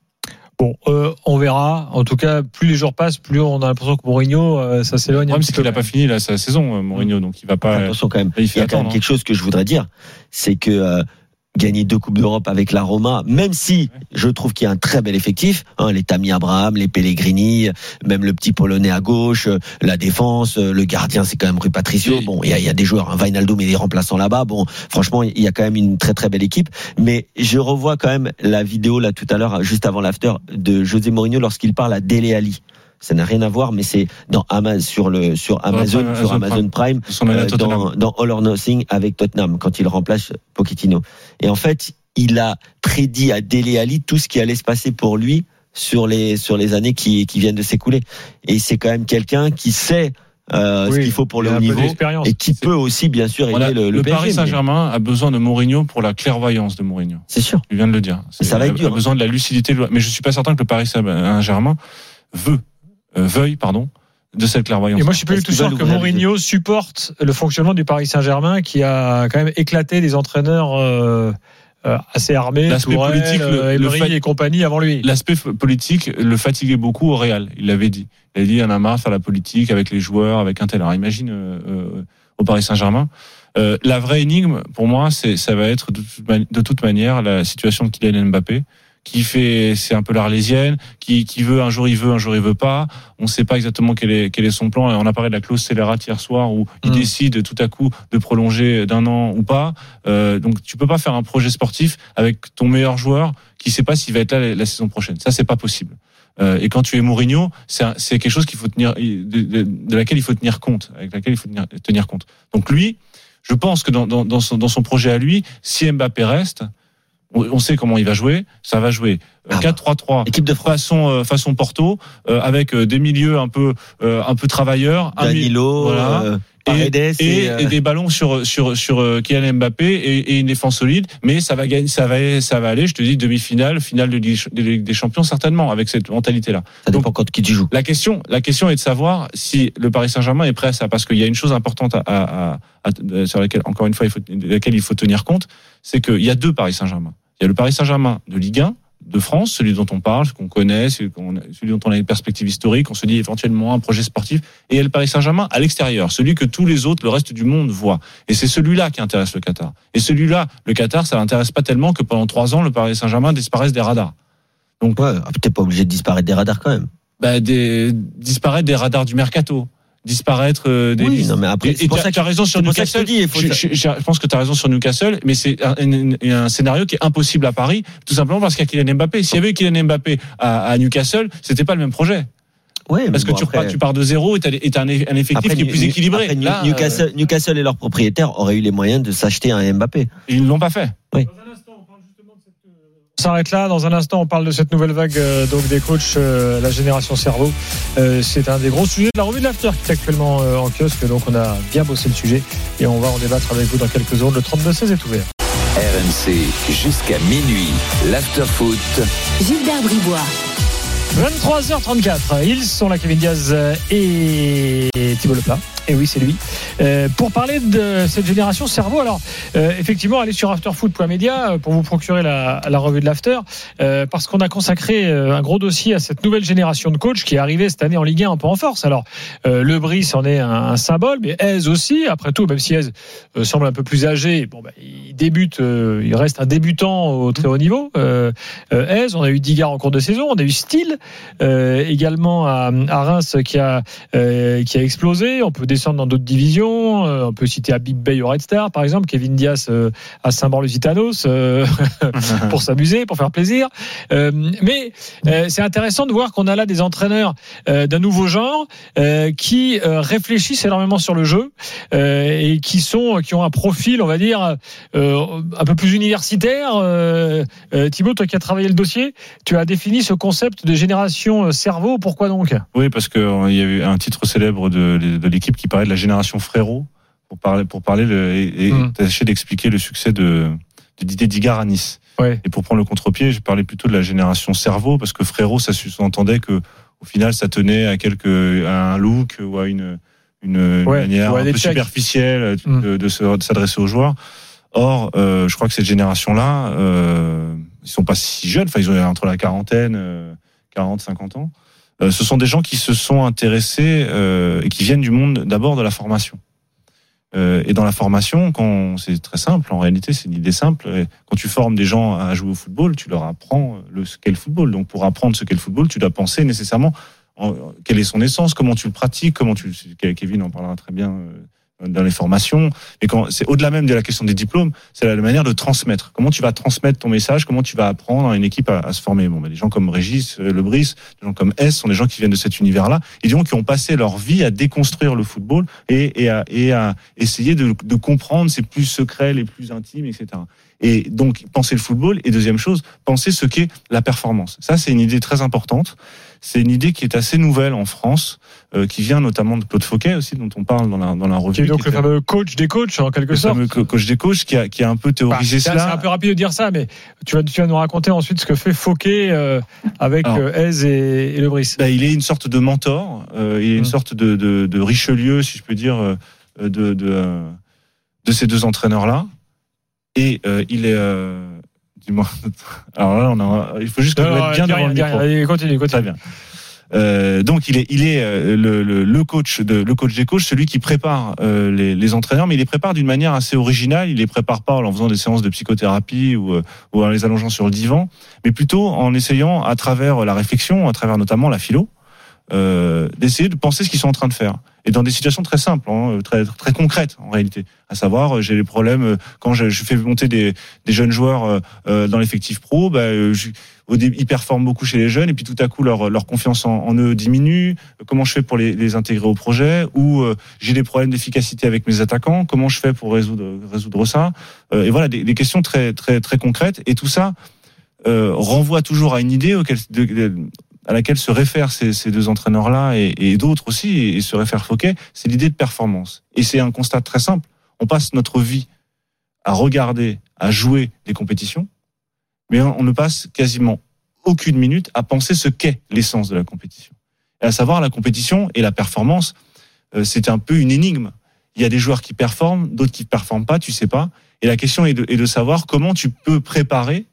D: Bon, euh, on verra. En tout cas, plus les jours passent, plus on a l'impression que Mourinho, euh, ça s'éloigne.
I: Le problème, c'est qu'il n'a pas fini là, sa saison, Mourinho, donc il va pas.
H: Attention quand même. Il, il y a quand même quelque chose que je voudrais dire, c'est que euh, gagner deux Coupes d'Europe avec la Roma, même si je trouve qu'il y a un très bel effectif, hein, les Tammy Abraham, les Pellegrini, même le petit Polonais à gauche, la défense, le gardien c'est quand même Rui Patricio. Et bon, il y a, il y a des joueurs, hein, Wijnaldum et des remplaçants là-bas. Bon, franchement, il y a quand même une très très belle équipe. Mais je revois quand même la vidéo là tout à l'heure, juste avant l'after, de José Mourinho lorsqu'il parle à Dele Alli. Ça n'a rien à voir, mais c'est dans Amazon, sur le sur Amazon, Amazon sur Amazon Prime, Prime euh, dans, dans All or Nothing avec Tottenham quand il remplace Pochettino. Et en fait, il a prédit à Dele Alli tout ce qui allait se passer pour lui sur les sur les années qui qui viennent de s'écouler. Et c'est quand même quelqu'un qui sait euh, oui, ce qu'il faut pour le haut niveau et qui c'est... peut aussi bien sûr aider voilà, le, le, le P S G.
I: Paris Saint-Germain mais... a besoin de Mourinho pour la clairvoyance de Mourinho.
H: C'est sûr.
I: Tu viens de le dire.
H: C'est, ça va être
I: a,
H: dur.
I: A besoin de la lucidité. Mais je suis pas certain que le Paris Saint-Germain veut Euh, veuille pardon de cette clairvoyance.
D: Et moi je suis pas du tout sûr que Mourinho supporte le fonctionnement du Paris Saint-Germain qui a quand même éclaté des entraîneurs euh, euh, assez armés,
I: l'aspect
D: Tourelle,
I: politique,
D: euh, Emery le fa- et compagnie avant lui.
I: L'aspect politique le fatiguait beaucoup au Real, il l'avait dit. Il a dit, il y en a marre de faire la politique avec les joueurs, avec un tel. Alors imagine euh, euh, au Paris Saint-Germain. Euh, la vraie énigme pour moi, c'est ça va être de toute, mani- de toute manière la situation de Kylian Mbappé, qui fait, c'est un peu l'Arlésienne, qui, qui veut un jour il veut, un jour il veut pas. On ne sait pas exactement quel est, quel est son plan. Et on a parlé de la clause scélérate hier soir où il mmh. décide tout à coup de prolonger d'un an ou pas. Euh, donc tu peux pas faire un projet sportif avec ton meilleur joueur qui ne sait pas s'il va être là la, la saison prochaine. Ça, c'est pas possible. Euh, et quand tu es Mourinho, c'est, un, c'est quelque chose qu'il faut tenir, de, de, de laquelle il faut tenir compte, avec laquelle il faut tenir, tenir compte. Donc lui, je pense que dans, dans, dans, son, dans son projet à lui, si Mbappé reste, on sait comment il va jouer. Ça va jouer ah quatre trois trois, équipe de façon euh, façon Porto, euh, avec euh, des milieux un peu euh, un peu travailleurs,
H: Danilo,
I: un, voilà,
H: euh,
I: et, et,
H: et, euh...
I: et des ballons sur sur sur euh, Kylian Mbappé et, et une défense solide. Mais ça va gagner, ça va ça va aller. Je te dis demi-finale, finale de Ligue des Champions certainement avec cette mentalité-là.
H: Ça dépend quand qui tu joues.
I: La question la question est de savoir si le Paris Saint-Germain est prêt à ça, parce qu'il y a une chose importante à, à, à, à sur laquelle encore une fois il faut de laquelle il faut tenir compte, c'est qu'il y a deux Paris Saint-Germain. Il y a le Paris Saint-Germain de Ligue un, de France, celui dont on parle, celui qu'on connaît, celui, qu'on, celui dont on a une perspective historique, on se dit éventuellement un projet sportif. Et il y a le Paris Saint-Germain à l'extérieur, celui que tous les autres, le reste du monde voit. Et c'est celui-là qui intéresse le Qatar. Et celui-là, le Qatar, ça l'intéresse pas tellement que pendant trois ans, le Paris Saint-Germain disparaisse des radars.
H: Donc, ouais, t'es pas obligé de disparaître des radars quand même.
I: Bah, des, disparaître des radars du mercato. Disparaître euh, des
H: oui,
I: listes.
H: non mais après
I: et tu as raison sur Newcastle. Je, je, je, je pense que tu as raison sur Newcastle, mais c'est un, un, un scénario qui est impossible à Paris, tout simplement parce qu'il y a Kylian Mbappé. S'il y avait eu Kylian Mbappé à, à Newcastle, c'était pas le même projet.
H: Ouais,
I: parce
H: bon,
I: que tu,
H: après,
I: repars, tu pars de zéro et tu as un, un effectif
H: après,
I: qui est plus équilibré.
H: Après,
I: Là,
H: Newcastle,
I: euh...
H: Newcastle et leurs propriétaires auraient eu les moyens de s'acheter un Mbappé.
I: Ils ne l'ont pas fait.
H: Oui.
D: On s'arrête là. Dans un instant, on parle de cette nouvelle vague euh, donc des coachs, euh, la génération cerveau. Euh, c'est un des gros sujets de la revue de l'After qui est actuellement euh, en kiosque. Donc, on a bien bossé le sujet et on va en débattre avec vous dans quelques secondes. Le trente-deux seize est ouvert.
C: R M C jusqu'à minuit. L'After Foot.
A: Gilbert Bribois.
D: vingt-trois heures trente-quatre. Ils sont là, Kevin Diaz et Thibaut Leplat. Et oui, c'est lui. Euh, pour parler de cette génération cerveau, alors euh, effectivement, allez sur afterfoot point media pour vous procurer la, la revue de l'After, euh, parce qu'on a consacré euh, un gros dossier à cette nouvelle génération de coachs qui est arrivée cette année en Ligue un un peu en force. Alors, euh, Le Brice en est un, un symbole, mais Hez aussi. Après tout, même si Hez euh, semble un peu plus âgé, bon, bah, il débute, euh, il reste un débutant au très haut niveau. Euh, euh, Hez, on a eu Digard en cours de saison, on a eu Steele euh, également à, à Reims qui a euh, qui a explosé. On peut descendre dans d'autres divisions. Euh, on peut citer Habib Bey au Red Star, par exemple, Kevin Diaz euh, à Saint-Maur-Lusitanos euh, pour s'amuser, pour faire plaisir. Euh, mais euh, c'est intéressant de voir qu'on a là des entraîneurs euh, d'un nouveau genre euh, qui euh, réfléchissent énormément sur le jeu euh, et qui sont, qui ont un profil, on va dire, euh, un peu plus universitaire. Euh, euh, Thibaut, toi qui as travaillé le dossier, tu as défini ce concept de génération cerveau. Pourquoi donc ?
I: Oui, parce qu'il euh, y a eu un titre célèbre de, de l'équipe qui parlait de la génération frérot, pour parler, pour parler le, et, et mmh. tâcher d'expliquer le succès de, de Didier Digard à Nice.
D: Ouais.
I: Et pour prendre le contre-pied, je parlais plutôt de la génération cerveau, parce que frérot, ça sous-entendait que, au final, ça tenait à quelque, à un look ou à une, une,
D: ouais,
I: une manière un peu checks. superficielle mmh. de, de, se, de s'adresser aux joueurs. Or, euh, je crois que cette génération-là, euh, ils sont pas si jeunes, enfin, ils ont entre la quarantaine, euh, quarante, cinquante ans. Euh, ce sont des gens qui se sont intéressés euh, et qui viennent du monde d'abord de la formation. Euh, et dans la formation, quand c'est très simple, en réalité, c'est une idée simple. Quand tu formes des gens à jouer au football, tu leur apprends le, ce qu'est le football. Donc, pour apprendre ce qu'est le football, tu dois penser nécessairement en, quelle est son essence, comment tu le pratiques, comment tu. Kevin en parlera très bien. Euh, dans les formations, mais quand c'est au-delà même de la question des diplômes, c'est la manière de transmettre. Comment tu vas transmettre ton message, comment tu vas apprendre à une équipe à, à se former. Bon, ben, des gens comme Régis Le Brice, des gens comme S sont des gens qui viennent de cet univers-là, et des gens qui ont passé leur vie à déconstruire le football et, et, à, et à essayer de, de comprendre ses plus secrets, les plus intimes, et cetera. Et donc, penser le football, et deuxième chose, penser ce qu'est la performance. Ça, c'est une idée très importante. C'est une idée qui est assez nouvelle en France, euh, qui vient notamment de Claude Fauquet aussi, dont on parle dans la dans la revue.
D: Qui est donc qui le fameux coach des coachs en quelque
I: le
D: sorte.
I: Le fameux coach des coachs qui a qui a un peu théorisé
D: bah, c'est,
I: cela.
D: C'est un peu rapide de dire ça, mais tu vas tu vas nous raconter ensuite ce que fait Fauquet euh, avec Hez et, et Le Brice.
I: Bah, il est une sorte de mentor, euh, il est une mmh. sorte de, de de Richelieu, si je peux dire, euh, de de euh, de ces deux entraîneurs là. Et euh, il est euh, dis-moi. Alors là, on a, il faut juste que je mette bien devant le micro.
D: Allez, continue, continue.
I: Très bien. Euh, donc il est, il est euh, le, le, le coach de, le coach des coachs, celui qui prépare euh, les, les entraîneurs, mais il les prépare d'une manière assez originale. Il les prépare pas en faisant des séances de psychothérapie ou, euh, ou en les allongeant sur le divan, mais plutôt en essayant à travers la réflexion, à travers notamment la philo, euh, d'essayer de penser ce qu'ils sont en train de faire. Et dans des situations très simples, hein, très très concrètes en réalité. À savoir, j'ai des problèmes quand je, je fais monter des, des jeunes joueurs euh, dans l'effectif pro. Bah, je, au début, ils performent beaucoup chez les jeunes, et puis tout à coup leur leur confiance en, en eux diminue. Comment je fais pour les, les intégrer au projet? Ou euh, j'ai des problèmes d'efficacité avec mes attaquants. Comment je fais pour résoudre résoudre ça? euh, Et voilà, des, des questions très très très concrètes. Et tout ça euh, renvoie toujours à une idée auquel de, de, à laquelle se réfèrent ces, ces deux entraîneurs-là et, et d'autres aussi, et, et se réfère Fouquet, c'est l'idée de performance. Et c'est un constat très simple. On passe notre vie à regarder, à jouer des compétitions, mais on ne passe quasiment aucune minute à penser ce qu'est l'essence de la compétition. Et à savoir, la compétition et la performance, euh, c'est un peu une énigme. Il y a des joueurs qui performent, d'autres qui ne performent pas, tu sais pas. Et la question est de, est de savoir comment tu peux préparer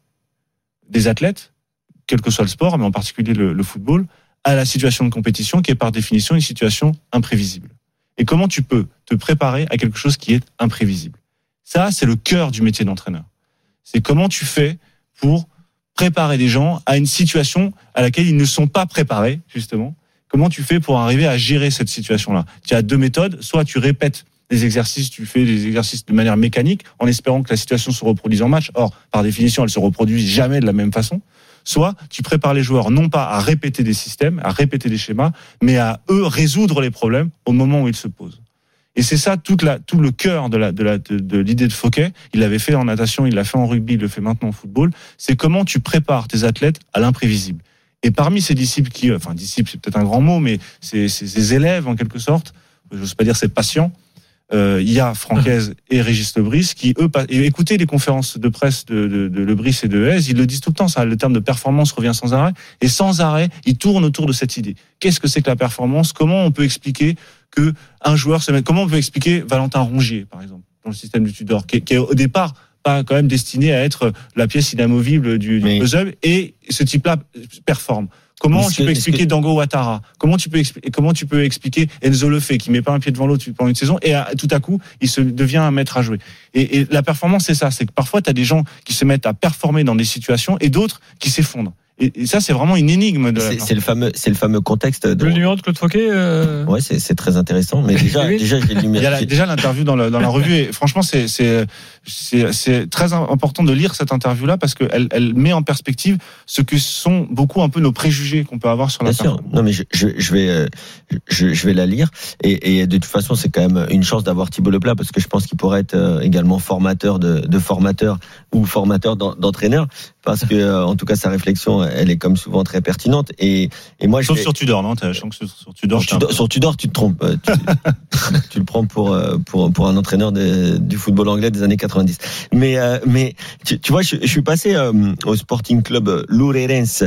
I: des athlètes, quel que soit le sport, mais en particulier le, le football, à la situation de compétition qui est par définition une situation imprévisible. Et comment tu peux te préparer à quelque chose qui est imprévisible. Ça, c'est le cœur du métier d'entraîneur. C'est comment tu fais pour préparer des gens à une situation à laquelle ils ne sont pas préparés, justement. Comment tu fais pour arriver à gérer cette situation-là? Tu as deux méthodes. Soit tu répètes des exercices, tu fais des exercices de manière mécanique, en espérant que la situation se reproduise en match. Or, par définition, elle se reproduit jamais de la même façon. Soit tu prépares les joueurs non pas à répéter des systèmes, à répéter des schémas, mais à eux résoudre les problèmes au moment où ils se posent. Et c'est ça toute la, tout le cœur de, la, de, la, de, de l'idée de Fouquet. Il l'avait fait en natation, il l'a fait en rugby, il le fait maintenant en football. C'est comment tu prépares tes athlètes à l'imprévisible. Et parmi ces disciples qui, enfin disciples c'est peut-être un grand mot, mais c'est ces élèves en quelque sorte, je n'ose pas dire ces patients, Euh, il y a Francaise et Régis Lebris qui, eux, et écoutez les conférences de presse de, de, de Lebris et de Hez, ils le disent tout le temps, ça, le terme de performance revient sans arrêt, et sans arrêt, ils tournent autour de cette idée. Qu'est-ce que c'est que la performance? Comment on peut expliquer que un joueur se met, comment on peut expliquer Valentin Rongier, par exemple, dans le système du Tudor, qui, qui est au départ pas quand même destiné à être la pièce inamovible du, du puzzle, et ce type-là performe. Comment tu peux expliquer que... Dango Ouattara? Comment tu peux expliquer, comment tu peux expliquer Enzo Lefebvre qui met pas un pied devant l'autre pendant une saison et à, tout à coup il se devient un maître à jouer. Et, et la performance c'est ça, c'est que parfois tu as des gens qui se mettent à performer dans des situations et d'autres qui s'effondrent. Et, et ça c'est vraiment une énigme. De
H: c'est, c'est le fameux, c'est le fameux contexte. De...
D: Le numéro de Claude Fouquet. Euh...
H: Ouais, c'est, c'est très intéressant. Mais déjà, déjà, j'ai
I: il y a la, déjà l'interview dans, le, dans la revue. Et franchement, c'est, c'est, c'est, c'est très important de lire cette interview-là parce qu'elle, elle met en perspective ce que sont beaucoup un peu nos préjugés qu'on peut avoir sur la performance.
H: Non, mais je, je, je vais, je, je vais la lire. Et, et de toute façon, c'est quand même une chance d'avoir Thibaut Leplat parce que je pense qu'il pourrait être également formateur de, de formateur ou formateur d'entraîneur. Parce que, en tout cas, sa réflexion, elle est comme souvent très pertinente. Et, et moi,
I: Sauf
H: je
I: sur Tudor, non? Je sens que sur Tudor,
H: sur Tudor, sur Tudor, tu te trompes. Tu, tu le prends pour, pour, pour un entraîneur de, du football anglais des années quatre-vingt-dix. Mais, mais tu, tu vois, je, je suis passé euh, au Sporting Club Loureirense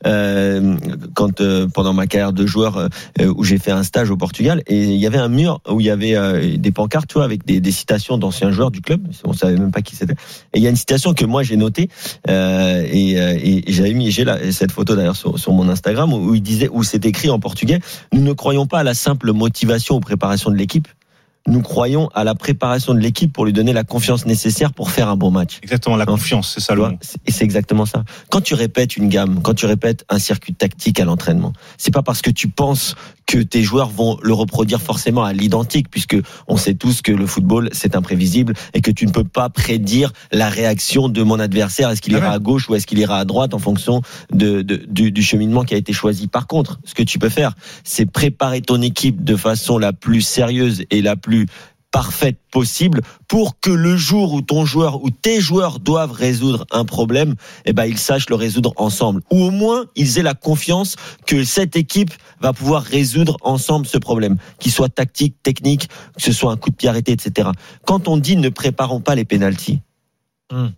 H: euh, quand, euh, pendant ma carrière de joueur euh, où j'ai fait un stage au Portugal. Et il y avait un mur où il y avait euh, des pancartes, tu vois, avec des, des citations d'anciens joueurs du club. On savait même pas qui c'était. Et il y a une citation que moi j'ai notée. Euh, Et, et, et j'avais mis, j'ai là, cette photo d'ailleurs sur, sur mon Instagram où il disait, où c'est écrit en portugais: nous ne croyons pas à la simple motivation ou préparation de l'équipe. Nous croyons à la préparation de l'équipe pour lui donner la confiance nécessaire pour faire un bon match.
I: Exactement, la confiance, c'est ça le mot.
H: Et c'est exactement ça. Quand tu répètes une gamme, quand tu répètes un circuit tactique à l'entraînement, c'est pas parce que tu penses que tes joueurs vont le reproduire forcément à l'identique, puisque on sait tous que le football c'est imprévisible et que tu ne peux pas prédire la réaction de mon adversaire. Est-ce qu'il ira à gauche ou est-ce qu'il ira à droite en fonction de, de du, du cheminement qui a été choisi. Par contre, ce que tu peux faire, c'est préparer ton équipe de façon la plus sérieuse et la plus parfaite possible pour que le jour où ton joueur ou tes joueurs doivent résoudre un problème, eh ben ils sachent le résoudre ensemble, ou au moins ils aient la confiance que cette équipe va pouvoir résoudre ensemble ce problème, qu'il soit tactique, technique, que ce soit un coup de pied arrêté, et cetera. Quand on dit ne préparons pas les pénaltys, hum.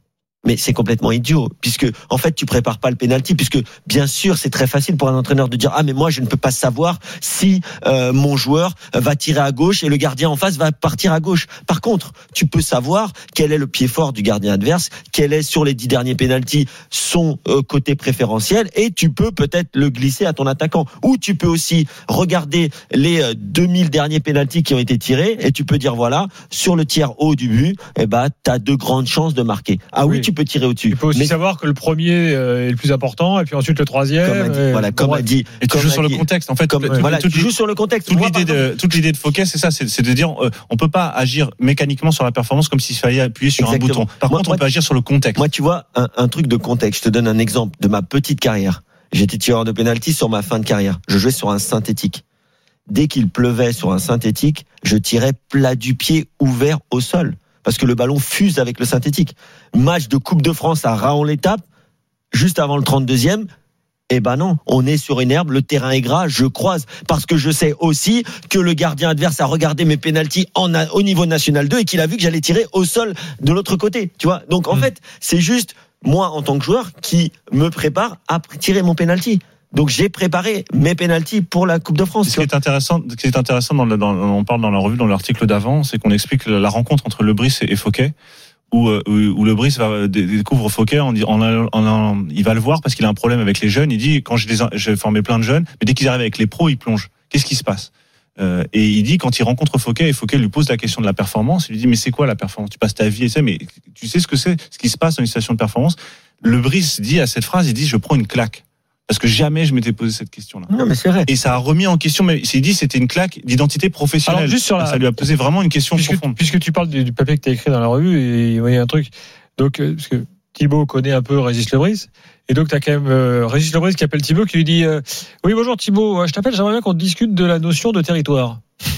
H: Mais c'est complètement idiot, puisque en fait tu prépares pas le penalty, puisque bien sûr c'est très facile pour un entraîneur de dire ah mais moi je ne peux pas savoir si euh, mon joueur va tirer à gauche et le gardien en face va partir à gauche. Par contre, tu peux savoir quel est le pied fort du gardien adverse, quel est sur les dix derniers penaltys son euh, côté préférentiel, et tu peux peut-être le glisser à ton attaquant. Ou tu peux aussi regarder les euh, deux mille derniers penaltys qui ont été tirés et tu peux dire voilà, sur le tiers haut du but, eh ben t'as de grandes chances de marquer. Ah oui, oui tu peux tirer au-dessus.
D: Il faut aussi
H: mais
D: savoir que le premier est le plus important et puis ensuite le troisième.
H: Comme a dit,
D: et
H: voilà, comme
D: bon,
H: a dit.
I: Et tu joues sur le contexte. En fait,
H: comme,
I: toute,
H: voilà,
I: toute,
H: tu joues sur le contexte.
I: Toute
H: Moi,
I: l'idée de, toute l'idée de Fouquet, c'est ça, c'est, c'est de dire, euh, on peut pas agir mécaniquement sur la performance comme s'il fallait appuyer sur Exactement. un bouton. Par
H: moi,
I: contre,
H: moi,
I: on peut agir sur le contexte.
H: Moi, tu vois, un, un truc de contexte. Je te donne un exemple de ma petite carrière. J'étais tireur de pénalty sur ma fin de carrière. Je jouais sur un synthétique. Dès qu'il pleuvait sur un synthétique, je tirais plat du pied ouvert au sol. Parce que le ballon fuse avec le synthétique. Match de Coupe de France à Raon-l'Étape, juste avant le trente-deuxième, eh ben non, on est sur une herbe, le terrain est gras, je croise. Parce que je sais aussi que le gardien adverse a regardé mes pénaltys en, au niveau national deux et qu'il a vu que j'allais tirer au sol de l'autre côté. Tu vois. Donc en mmh. fait, c'est juste moi en tant que joueur qui me prépare à tirer mon pénalty. Donc j'ai préparé mes pénaltys pour la Coupe de France.
I: Ce qui est intéressant, ce qui est intéressant dans le, dans, on parle dans la revue, dans l'article d'avant, c'est qu'on explique la rencontre entre Lebris et Fouquet, où, où, où Lebris va découvre Fouquet, en, en, en, en, il va le voir parce qu'il a un problème avec les jeunes. Il dit quand j'ai, j'ai formé plein de jeunes, mais dès qu'ils arrivent avec les pros, ils plongent. Qu'est-ce qui se passe? Euh, et il dit quand il rencontre Fouquet et Fouquet lui pose la question de la performance, il lui dit mais c'est quoi la performance? Tu passes ta vie et ça, mais tu sais ce que c'est, ce qui se passe dans une situation de performance? Lebris dit à cette phrase, il dit je prends une claque. Parce que jamais je m'étais posé cette question-là.
H: Non, mais c'est vrai.
I: Et ça a remis en question, mais il dit c'était une claque d'identité professionnelle. Alors, juste sur la... Ça lui a posé vraiment une question
D: puisque,
I: profonde.
D: Puisque tu parles du, du papier que tu as écrit dans la revue, et il y a un truc. Donc, euh, parce que Thibaut connaît un peu Régis Lebris. Et donc, tu as quand même euh, Régis Lebris qui appelle Thibaut, qui lui dit euh, oui, bonjour Thibaut, je t'appelle, j'aimerais bien qu'on discute de la notion de territoire.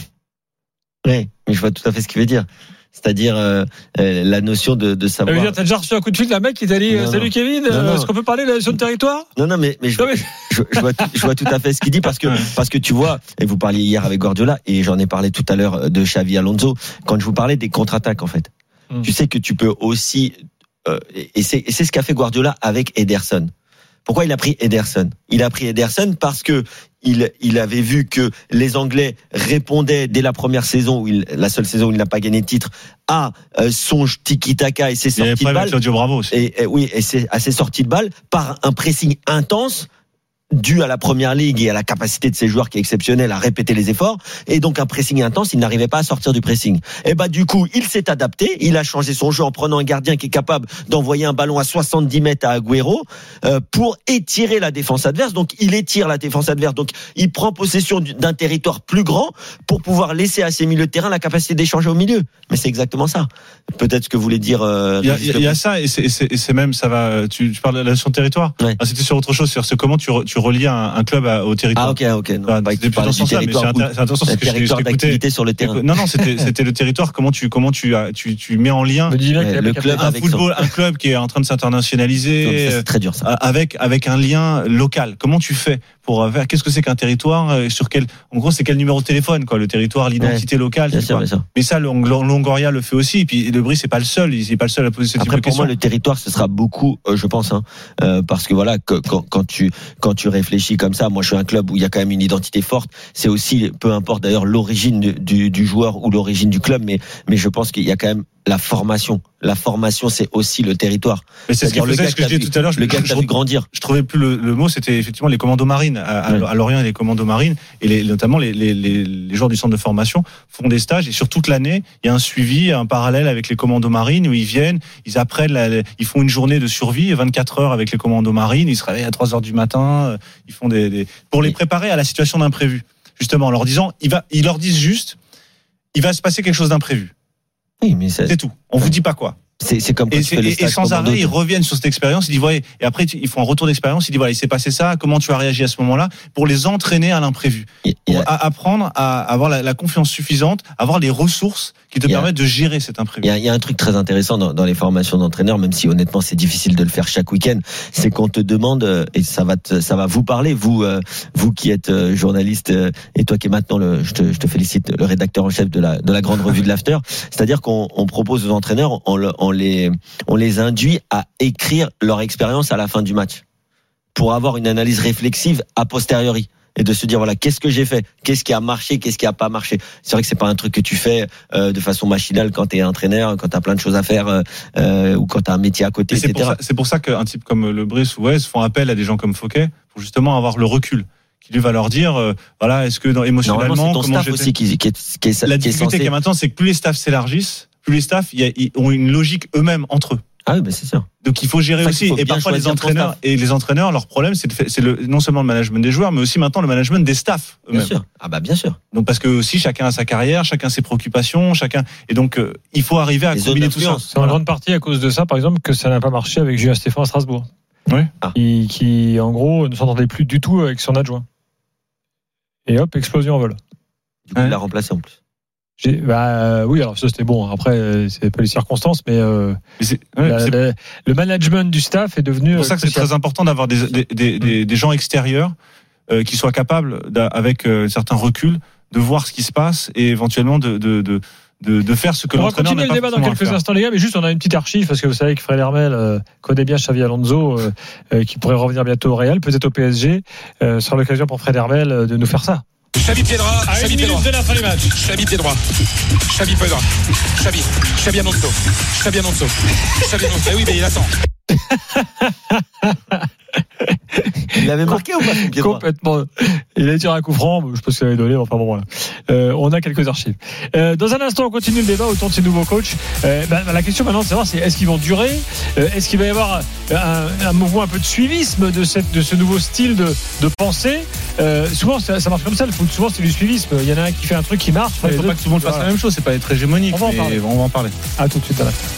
H: Oui, mais je vois tout à fait ce qu'il veut dire. C'est-à-dire euh, euh, la notion de, de savoir.
D: Ça veut dire, t'as déjà reçu un coup de fil d'un mec qui t'a dit non, salut non. Kevin, non, non. est-ce qu'on peut parler de la notion de territoire?
H: Non, non, mais, mais, je, non, mais... Je, je, vois tout, je vois tout à fait ce qu'il dit parce que parce que tu vois, et vous parliez hier avec Guardiola et j'en ai parlé tout à l'heure de Xavi Alonso quand je vous parlais des contre-attaques en fait. Hum. Tu sais que tu peux aussi euh, et c'est et c'est ce qu'a fait Guardiola avec Ederson. Pourquoi il a pris Ederson? Il a pris Ederson parce que il, il avait vu que les Anglais répondaient dès la première saison, où il, la seule saison où il n'a pas gagné de titre, à euh, son tiki-taka et ses sorties de balle.
I: Claudio Bravo aussi.
H: Et, et oui, et c'est à ses sorties de balle par un pressing intense dû à la première ligue et à la capacité de ses joueurs qui est exceptionnelle à répéter les efforts, et donc un pressing intense, il n'arrivait pas à sortir du pressing. Et bah du coup, il s'est adapté, il a changé son jeu en prenant un gardien qui est capable d'envoyer un ballon à soixante-dix mètres à Agüero euh, pour étirer la défense adverse. Donc il étire la défense adverse, donc il prend possession d'un territoire plus grand pour pouvoir laisser à ses milieux de terrain la capacité d'échanger au milieu. Mais c'est exactement ça. Peut-être ce que voulait dire. Euh,
I: il y a, il y a ça, et c'est, et c'est, et c'est même ça va. Tu, tu parles de la notion de territoire.
H: Ouais.
I: Ah, c'était sur autre chose, c'est comment tu, tu relies un, un club à, au territoire.
H: Ah ok ok. Non,
I: bah, c'était plus dans ce sens-là, mais c'est, intér- c'est intéressant parce que
H: territoire d'activité sur le terrain.
I: Non non, c'était c'était le territoire. Comment tu comment tu tu tu mets en lien
H: ouais, le club
I: un football, son... un club qui est en train de s'internationaliser.
H: Non, ça, c'est très dur ça.
I: Avec avec un lien local. Comment tu fais pour faire? Qu'est-ce que c'est qu'un territoire? Sur quel en gros c'est quel numéro de téléphone quoi? Le territoire, l'identité ouais, locale.
H: Bien sûr, bien sûr.
I: Mais ça, Longoria le fait aussi. Et puis Lebris c'est pas le seul. Il n'est pas le seul à poser cette
H: Après,
I: question.
H: Pour moi, le territoire, ce sera beaucoup, euh, je pense, hein, euh, parce que voilà, que, quand, quand tu quand tu réfléchis comme ça, moi, je suis un club où il y a quand même une identité forte. C'est aussi, peu importe d'ailleurs l'origine du, du, du joueur ou l'origine du club, mais mais je pense qu'il y a quand même la formation. La formation, c'est aussi le territoire.
I: Mais c'est ce, le gars ce que je disais tout à l'heure.
H: Le gars qui a vu grandir.
I: Je trouvais plus le, le mot. C'était effectivement les commandos marines à, ouais. à Lorient et les commandos marines et les, notamment les, les, les, les joueurs du centre de formation font des stages et sur toute l'année, il y a un suivi, un parallèle avec les commandos marines où ils viennent, ils apprennent, la, ils font une journée de survie, vingt-quatre heures avec les commandos marines. Ils se réveillent à trois heures du matin. Ils font des, des pour les préparer à la situation d'imprévu. Justement, en leur disant, il va, ils leur disent juste, il va se passer quelque chose d'imprévu.
H: Oui, mais c'est,
I: c'est tout. On ouais. vous dit pas quoi.
H: C'est, c'est comme quand
I: et,
H: tu fais le
I: et sans arrêt, ils reviennent sur cette expérience. Ils disent ouais. Et après, ils font un retour d'expérience. Ils disent voilà, il s'est passé ça. Comment tu as réagi à ce moment-là pour les entraîner à l'imprévu, pour a... apprendre à avoir la, la confiance suffisante, avoir les ressources qui te permettent de gérer cet imprévu.
H: Il y a, il y a un truc très intéressant dans, dans les formations d'entraîneurs, même si honnêtement c'est difficile de le faire chaque week-end. C'est qu'on te demande et ça va te, ça va vous parler, vous euh, vous qui êtes euh, journaliste euh, et toi qui est maintenant le, je te, je te félicite, le rédacteur en chef de la de la grande revue de l'After. C'est-à-dire qu'on on propose aux entraîneurs, on, on on les, on les induit à écrire leur expérience à la fin du match pour avoir une analyse réflexive a posteriori. Et de se dire voilà, qu'est-ce que j'ai fait, qu'est-ce qui a marché, qu'est-ce qui a pas marché. C'est vrai que c'est pas un truc que tu fais euh, de façon machinale quand t'es entraîneur, quand t'as plein de choses à faire euh, euh, ou quand t'as un métier à côté,
I: c'est
H: et cetera.
I: Pour ça, c'est pour ça qu'un type comme Le Brice ou Wes font appel à des gens comme Fouquet pour justement avoir le recul, qui lui va leur dire euh, voilà, est-ce que dans, émotionnellement,
H: c'est ton
I: comment
H: staff aussi qui, qui, est, qui est
I: la
H: qui est
I: difficulté
H: censé...
I: qu'il y a maintenant, c'est que plus les staffs s'élargissent, plus les staffs y a, y ont une logique eux-mêmes entre eux.
H: Ah oui, ben c'est sûr.
I: Donc il faut gérer aussi.
H: Faut
I: et parfois les entraîneurs
H: et
I: les entraîneurs, leur problème, c'est, de fait, c'est le, non seulement le management des joueurs, mais aussi maintenant le management des staffs eux-mêmes.
H: Bien sûr. Ah bah bien sûr.
I: Donc parce que aussi chacun a sa carrière, chacun ses préoccupations, chacun. Et donc euh, il faut arriver à les combiner tout ça.
D: C'est en grande partie à cause de ça, par exemple, que ça n'a pas marché avec Julien Stéphan à Strasbourg.
I: Oui.
D: Ah. Qui, qui en gros ne s'entendait plus du tout avec son adjoint. Et hop, explosion en vol.
H: Du coup, ouais. Il l'a remplacé en plus.
D: J'ai, bah euh, oui, alors ça c'était bon. Après, c'est pas les circonstances, mais, euh,
I: mais c'est, ouais,
D: la,
I: c'est...
D: La, le management du staff est devenu.
I: C'est pour ça que c'est très important d'avoir des des des, des, des gens extérieurs euh, qui soient capables, avec euh, certains reculs, de voir ce qui se passe et éventuellement de de de de, de faire ce que
D: on
I: l'entraîneur n'a pas.
D: On va continuer le débat dans quelques instants, les gars, mais juste on a une petite archive parce que vous savez que Fred Hermel euh, connaît bien Xavi Alonso, euh, euh, qui pourrait revenir bientôt au Real, peut-être au P S G. Euh, sera l'occasion pour Fred Hermel euh, de nous faire ça.
M: Xavi pied droit,
D: à
M: Xavi
D: une
M: pied droit.
D: De la fin du match.
M: Xavi pied droit. Xavi pied droit. Xavi. Xavi Alonso. Xavi Alonso. Xavi Alonso. Eh oui, mais il attend.
H: Il avait marqué ou pas son pied droit ?
D: Complètement. Il a tiré un coup franc. Je sais pas ce qu'il avait donné. Enfin bon, voilà. Euh, on a quelques archives. Euh, dans un instant, on continue le débat autour de ces nouveaux coachs. Euh, bah, la question maintenant, c'est de savoir c'est, est-ce qu'ils vont durer ? euh, Est-ce qu'il va y avoir un, un mouvement un peu de suivisme de, cette, de ce nouveau style de, de pensée ? euh, Souvent, ça, ça marche comme ça. Le foot, souvent, c'est du suivisme. Il y en a un qui fait un truc qui marche.
I: Il ne faut pas que tout le monde fasse la même chose. C'est pas être hégémonique.
D: On va en parler.
I: On va en parler.
D: À tout de suite à la fin.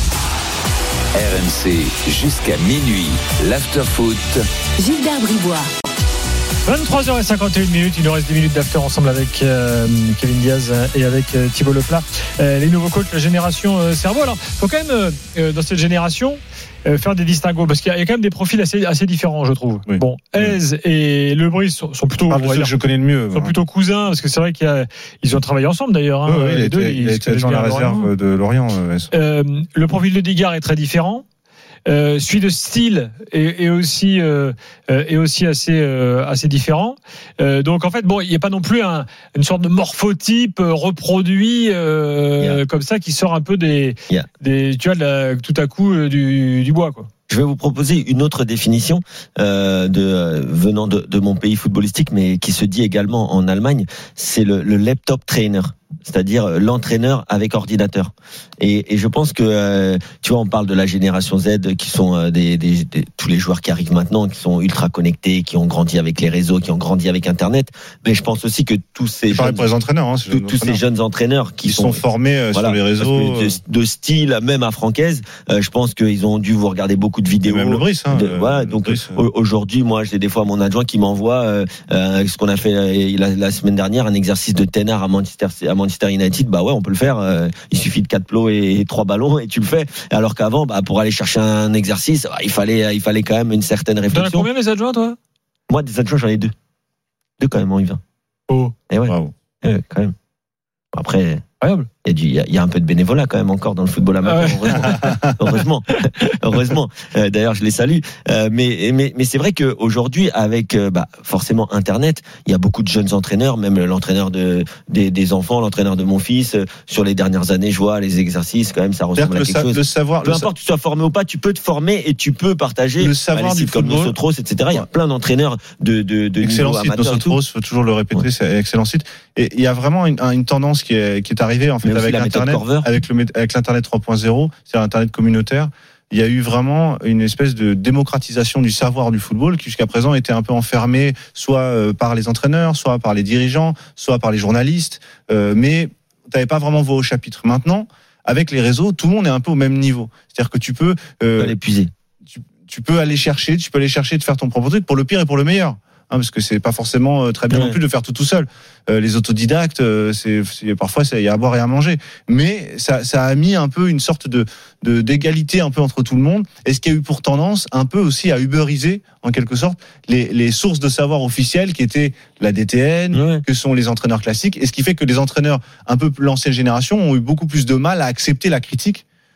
C: R M C jusqu'à minuit, l'after-foot.
A: Gilbert Bribois.
D: vingt-trois heures cinquante et une minutes, il nous reste dix minutes d'after ensemble avec euh, Kevin Diaz et avec euh, Thibaut Leplat. Euh, les nouveaux coachs, la génération euh, cerveau. Alors, il faut quand même, euh, dans cette génération, euh, faire des distinguos parce qu'il y a, il y a quand même des profils assez, assez différents, je trouve. Oui. Bon, Hez et Le Brice sont, sont plutôt,
I: ah, de ceux que je connais le mieux,
D: sont ouais. plutôt cousins parce que c'est vrai qu'ils a, ont travaillé ensemble d'ailleurs. Hein,
I: oui, oui, il a
D: deux,
I: été,
D: ils,
I: il a été dans la réserve de Lorient. Euh,
D: euh, le profil de Digard est très différent. Euh, celui de style est, est aussi euh, est aussi assez euh, assez différent. Euh, donc en fait bon, il n'y a pas non plus un, une sorte de morphotype reproduit euh, yeah. comme ça qui sort un peu des yeah. des tu vois de la, tout à coup euh, du, du bois quoi.
H: Je vais vous proposer une autre définition euh, de euh, venant de, de mon pays footballistique, mais qui se dit également en Allemagne. C'est le, le laptop trainer, c'est-à-dire l'entraîneur avec ordinateur. Et, et je pense que euh, tu vois, on parle de la génération Z, qui sont euh, des, des, des tous les joueurs qui arrivent maintenant, qui sont ultra connectés, qui ont grandi avec les réseaux, qui ont grandi avec Internet. Mais je pense aussi que tous ces
I: c'est
H: jeunes,
I: pour les entraîneurs, hein,
H: tous, tous ces jeunes entraîneurs qui
I: Ils sont, sont formés euh, voilà, sur les réseaux,
H: de, de style même à Francaise. Euh, je pense qu'ils ont dû vous regarder beaucoup de vidéos.
I: Et même Le Brice, hein,
H: de,
I: euh,
H: voilà, donc
I: Brice,
H: euh... aujourd'hui, moi, j'ai des fois mon adjoint qui m'envoie euh, euh, ce qu'on a fait euh, la, la semaine dernière, un exercice de ténard à Manchester, à Manchester United. Bah ouais, on peut le faire. Euh, il suffit de quatre plots et, et trois ballons et tu le fais. Alors qu'avant, bah, pour aller chercher un exercice, bah, il fallait, il fallait quand même une certaine réflexion.
D: T'en as combien des adjoints, toi ?
H: Moi, des adjoints, j'en ai deux. Deux quand même en U vingt.
D: Oh.
H: Et ouais.
I: Wow.
H: Et ouais, quand même. Après.
D: Incroyable.
H: Il y a du, il y a, il y a un peu de bénévolat quand même encore dans le football amateur. Ah ouais. Heureusement, heureusement, heureusement. Euh, d'ailleurs, je les salue. Euh, mais, mais, mais c'est vrai que aujourd'hui, avec euh, bah, forcément Internet, il y a beaucoup de jeunes entraîneurs, même l'entraîneur de des, des enfants, l'entraîneur de mon fils. Euh, sur les dernières années, je vois les exercices quand même, ça ressemble à quelque
I: sa-
H: chose.
I: Le savoir,
H: peu
I: le
H: importe que tu sois formé ou pas, tu peux te former et tu peux partager.
I: Le savoir
H: bah, les
I: du
H: sites comme
I: football.
H: Nosotros, et cetera. Il y a plein d'entraîneurs de de, de
I: excellent
H: niveau
I: site,
H: amateur.
I: Nosotros, faut toujours le répéter, ouais. C'est un excellent site. Et il y a vraiment une, une tendance qui est qui est arrivée en fait
H: mais
I: avec Internet, avec le avec l'internet trois point zéro, c'est-à-dire l'internet communautaire. Il y a eu vraiment une espèce de démocratisation du savoir du football qui jusqu'à présent était un peu enfermé soit par les entraîneurs, soit par les dirigeants, soit par les journalistes, euh, mais t'avais pas vraiment voix au chapitre. Maintenant, avec les réseaux, tout le monde est un peu au même niveau. C'est-à-dire que tu peux
H: euh, l'épuiser.
I: Tu, tu peux aller chercher, tu peux aller chercher de faire ton propre truc pour le pire et pour le meilleur. Hein, parce que c'est pas forcément très bien ouais. non plus de faire tout tout seul. Euh, les autodidactes, euh, c'est, c'est parfois il y a à boire et à manger. Mais ça, ça a mis un peu une sorte de, de d'égalité un peu entre tout le monde. Et ce qui a eu pour tendance un peu aussi à uberiser en quelque sorte les, les sources de savoir officielles qui étaient la D T N, ouais. que sont les entraîneurs classiques. Et ce qui fait que les entraîneurs un peu l'ancienne génération ont eu beaucoup plus de mal à accepter la critique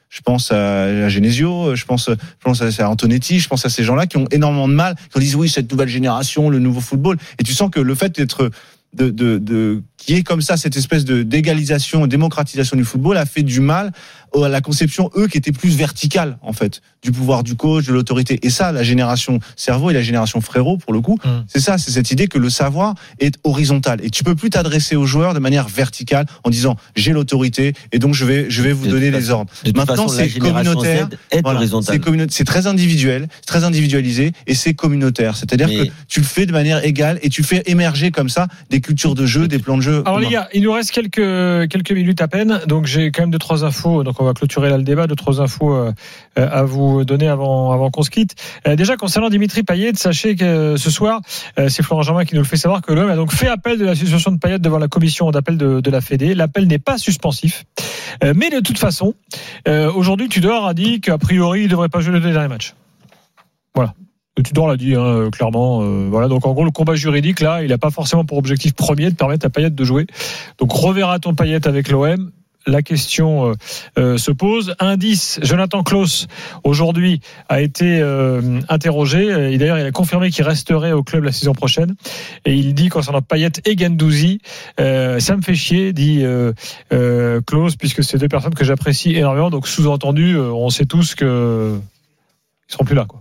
I: je pense à, à Genesio, je pense, je pense à Antonetti, je pense à ces gens-là qui ont énormément de mal, qui disent oui, cette nouvelle génération, le nouveau football. Et tu sens que le fait d'être de, de, de qui est comme ça, cette espèce de d'égalisation, démocratisation du football a fait du mal à la conception, eux, qui était plus verticale, en fait, du pouvoir du coach, de l'autorité. Et ça, la génération Cerveau et la génération Frérot, pour le coup, mmh. c'est ça, c'est cette idée que le savoir est horizontal. Et tu peux plus t'adresser aux joueurs de manière verticale en disant, j'ai l'autorité, et donc je vais, je vais vous de donner les ordres. Maintenant, c'est communautaire. Voilà, c'est, communa- c'est très individuel, c'est très individualisé, et c'est communautaire. C'est-à-dire Mais... que tu le fais de manière égale, et tu fais émerger comme ça des cultures de jeu, des plans de jeu.
D: Alors, les gars, il nous reste quelques, quelques minutes à peine, donc j'ai quand même deux, trois infos, donc on va clôturer là le débat, deux, trois infos euh, à vous donner avant, avant qu'on se quitte. Euh, déjà, concernant Dimitri Payet, sachez que euh, ce soir, euh, c'est Florent Germain qui nous le fait savoir que l'O M a donc fait appel de la situation de Payet devant la commission d'appel de, de la Fédé. L'appel n'est pas suspensif. Euh, mais de toute façon, euh, aujourd'hui, Tudor a dit qu'a priori, il ne devrait pas jouer le dernier match. Voilà. Tudor l'a dit hein, clairement. Euh, voilà. Donc en gros, le combat juridique, là, il n'a pas forcément pour objectif premier de permettre à Payet de jouer. Donc reverra-t-on Payet avec l'O M ? La question euh, euh, se pose. Indice, Jonathan Klaus, aujourd'hui, a été euh, interrogé. Et d'ailleurs, il a confirmé qu'il resterait au club la saison prochaine. Et il dit, concernant Payet et Guendouzi, euh, ça me fait chier, dit euh, euh, Klaus, puisque c'est deux personnes que j'apprécie énormément. Donc, sous-entendu, euh, on sait tous qu'ils ne seront plus là, quoi.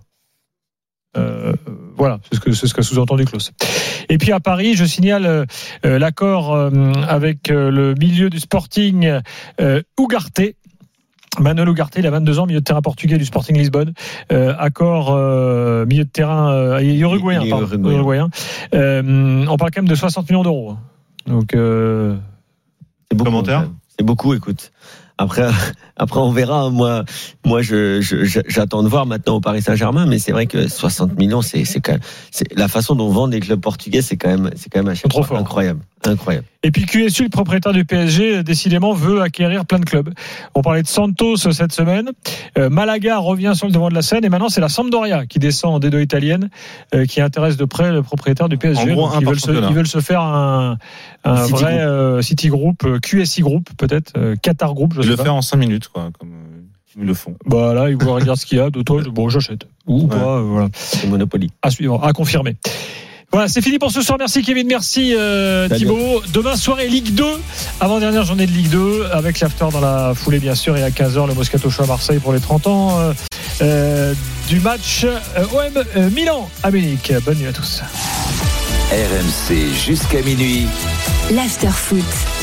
D: Euh, voilà, c'est ce que c'est ce qu'a sous-entendu Klaus. Et puis à Paris, je signale euh, l'accord euh, avec euh, le milieu du Sporting euh, Ugarte. Manuel Ugarte, il a vingt-deux ans, milieu de terrain portugais du Sporting Lisbonne. Euh, accord euh, milieu de terrain euh, uruguayen. Il, il pardon, uruguayen. uruguayen. Euh, on parle quand même de soixante millions d'euros. Donc euh...
H: c'est beaucoup.
I: Commentaire.
H: C'est beaucoup, écoute. Après, après on verra. Moi, moi, je, je, j'attends de voir maintenant au Paris Saint-Germain, mais c'est vrai que soixante millions, c'est, c'est quand même, c'est la façon dont vendent les clubs portugais, c'est quand même, c'est quand même à chaque fois incroyable, incroyable.
D: Et puis Q S U, le propriétaire du P S G, décidément veut acquérir plein de clubs. On parlait de Santos cette semaine. Euh, Malaga revient sur le devant de la scène, et maintenant c'est la Sampdoria qui descend en D deux italienne, euh, qui intéresse de près le propriétaire du P S G.
I: En gros,
D: ils, veulent se, ils veulent se faire un, un City vrai Group. Euh, City Group, euh, Q S I Group peut-être, euh, Qatar Group. Je
I: ils
D: sais
I: le
D: pas.
I: faire en cinq minutes, quoi, comme euh, ils le font.
D: Bah là, ils vont regarder ce qu'il y a. De toi, bon, j'achète ou ouais. pas. Euh, voilà.
H: C'est Monopoly.
D: À suivre, à confirmer. Voilà, c'est fini pour ce soir. Merci Kevin, merci euh, Thibaut. Demain soirée Ligue deux, avant-dernière journée de Ligue deux, avec l'after dans la foulée bien sûr, et à quinze heures le Moscato Show à Marseille pour les trente ans euh, euh, du match euh, O M euh, Milan à Munich. Bonne nuit à tous.
C: R M C jusqu'à minuit.
A: L'after foot.